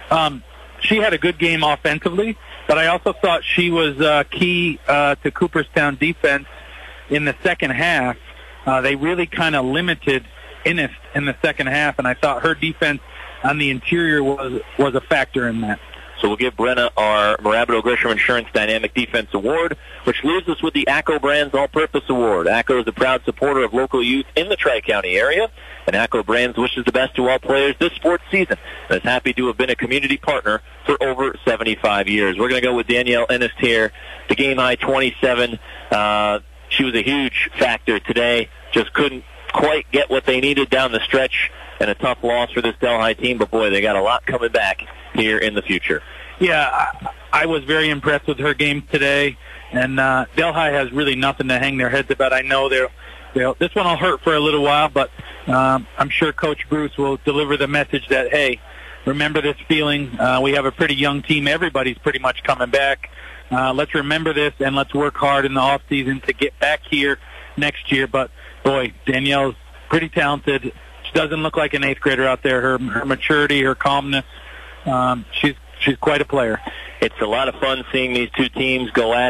She had a good game offensively, but I also thought she was key to Cooperstown defense in the second half. They really kind of limited Ennis in the second half, and I thought her defense on the interior was a factor in that. So we'll give Brenna our Moravido Gresham Insurance Dynamic Defense Award, which leaves us with the ACCO Brands All-Purpose Award. ACCO is a proud supporter of local youth in the Tri-County area, and ACCO Brands wishes the best to all players this sports season and is happy to have been a community partner for over 75 years. We're going to go with Danielle Ennis here. The game high 27. She was a huge factor today. Just couldn't quite get what they needed down the stretch, and a tough loss for this Delhi team. But, boy, they got a lot coming back here in the future. Yeah, I was very impressed with her game today, and Delhi has really nothing to hang their heads about. I know this one will hurt for a little while, but I'm sure Coach Bruce will deliver the message that, hey, remember this feeling. We have a pretty young team. Everybody's pretty much coming back. Let's remember this, and let's work hard in the off season to get back here next year. But, boy, Danielle's pretty talented. She doesn't look like an 8th grader out there. Her maturity, her calmness, she's quite a player. It's a lot of fun seeing these two teams go at it.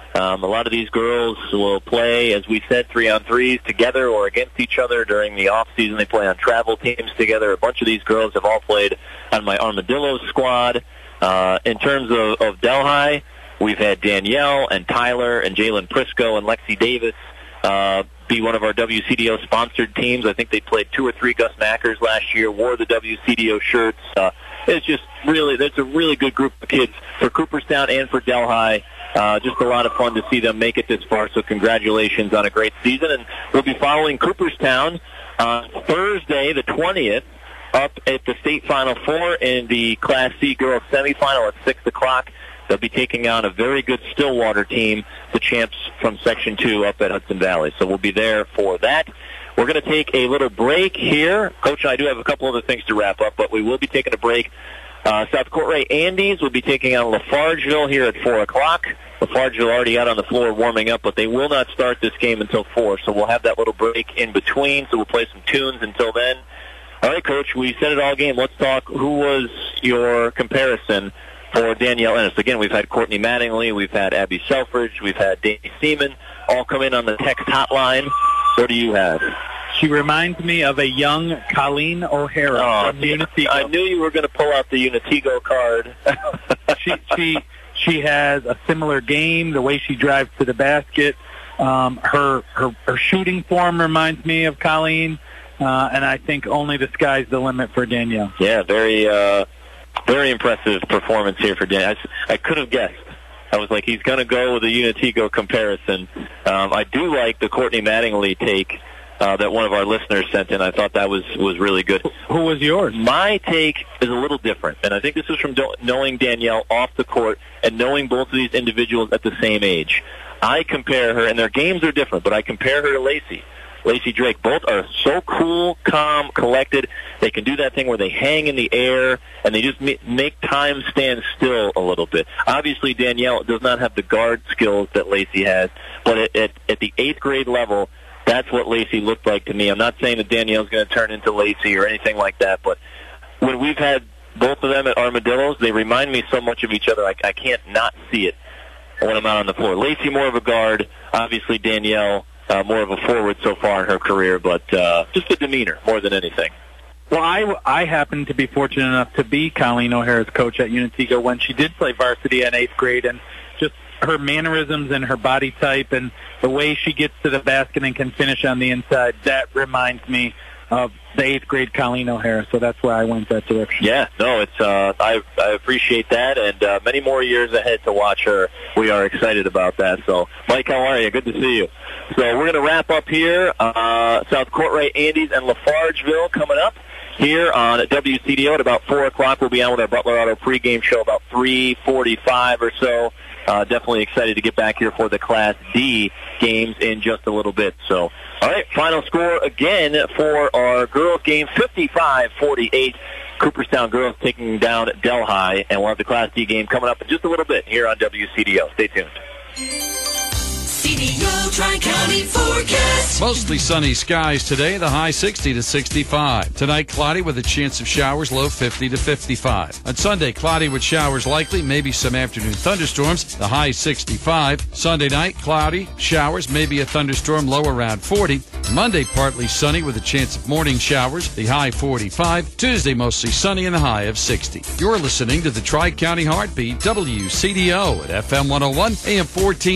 A lot of these girls will play, as we said, 3-on-3s together or against each other during the off-season. They play on travel teams together. A bunch of these girls have all played on my Armadillos squad. In terms of Delhi, we've had Danielle and Tyler and Jalen Prisco and Lexi Davis be one of our WCDO-sponsored teams. I think they played 2 or 3 Gus Mackers last year, wore the WCDO shirts. It's just really, that's a really good group of kids for Cooperstown and for Delhi. Just a lot of fun to see them make it this far, so congratulations on a great season. And we'll be following Cooperstown on Thursday, the 20th, up at the state Final Four in the Class C girls semifinal at 6 o'clock. They'll be taking on a very good Stillwater team, the champs from Section 2 up at Hudson Valley. So we'll be there for that. We're going to take a little break here. Coach and I do have a couple other things to wrap up, but we will be taking a break. South Courtray Andes will be taking on Lafargeville here at 4 o'clock. Lafargeville already out on the floor warming up, but they will not start this game until 4, so we'll have that little break in between, so we'll play some tunes until then. All right, Coach, we said it all game. Let's talk. Who was your comparison for Danielle Ennis? Again, we've had Courtney Mattingly, we've had Abby Selfridge, we've had Danny Seaman, all come in on the text hotline. What do you have? She reminds me of a young Colleen O'Hara from Unitigo. I knew you were going to pull out the Unitigo card. She has a similar game, the way she drives to the basket. Her shooting form reminds me of Colleen, and I think only the sky's the limit for Danielle. Yeah, very impressive performance here for Danielle. I could have guessed. I was like, he's going to go with a Unitigo comparison. I do like the Courtney Mattingly take that one of our listeners sent in. I thought that was really good. Who was yours? My take is a little different, and I think this is from knowing Danielle off the court and knowing both of these individuals at the same age. I compare her, and their games are different, but I compare her to Lacey Drake. Both are so cool, calm, collected. They can do that thing where they hang in the air, and they just make time stand still a little bit. Obviously, Danielle does not have the guard skills that Lacey has, but at the 8th grade level, that's what Lacey looked like to me. I'm not saying that Danielle's going to turn into Lacey or anything like that, but when we've had both of them at Armadillos, they remind me so much of each other. I can't not see it when I'm out on the floor. Lacey more of a guard, obviously Danielle more of a forward so far in her career, but just the demeanor more than anything. Well, I happened to be fortunate enough to be Colleen O'Hara's coach at Unitigo when she did play varsity in 8th grade, and just her mannerisms and her body type and the way she gets to the basket and can finish on the inside, that reminds me of the 8th grade Colleen O'Hara, so that's why I went that direction. Yeah, no, it's I appreciate that, and many more years ahead to watch her. We are excited about that. So, Mike, how are you? Good to see you. So we're going to wrap up here. South Courtray Andes and Lafargeville coming up here on WCDO at about 4 o'clock. We'll be on with our Butler Auto pregame show about 3:45 or so. Definitely excited to get back here for the Class D games in just a little bit. So, all right, final score again for our girls game, 55-48. Cooperstown girls taking down Delhi, and we'll have the Class D game coming up in just a little bit here on WCDO. Stay tuned. CDO Tri-County forecast. Mostly sunny skies today, the high 60 to 65. Tonight, cloudy with a chance of showers, low 50 to 55. On Sunday, cloudy with showers likely, maybe some afternoon thunderstorms, the high 65. Sunday night, cloudy, showers, maybe a thunderstorm, low around 40. Monday, partly sunny with a chance of morning showers, the high 45. Tuesday, mostly sunny and the high of 60. You're listening to the Tri-County Heartbeat, WCDO at FM 101, AM 14.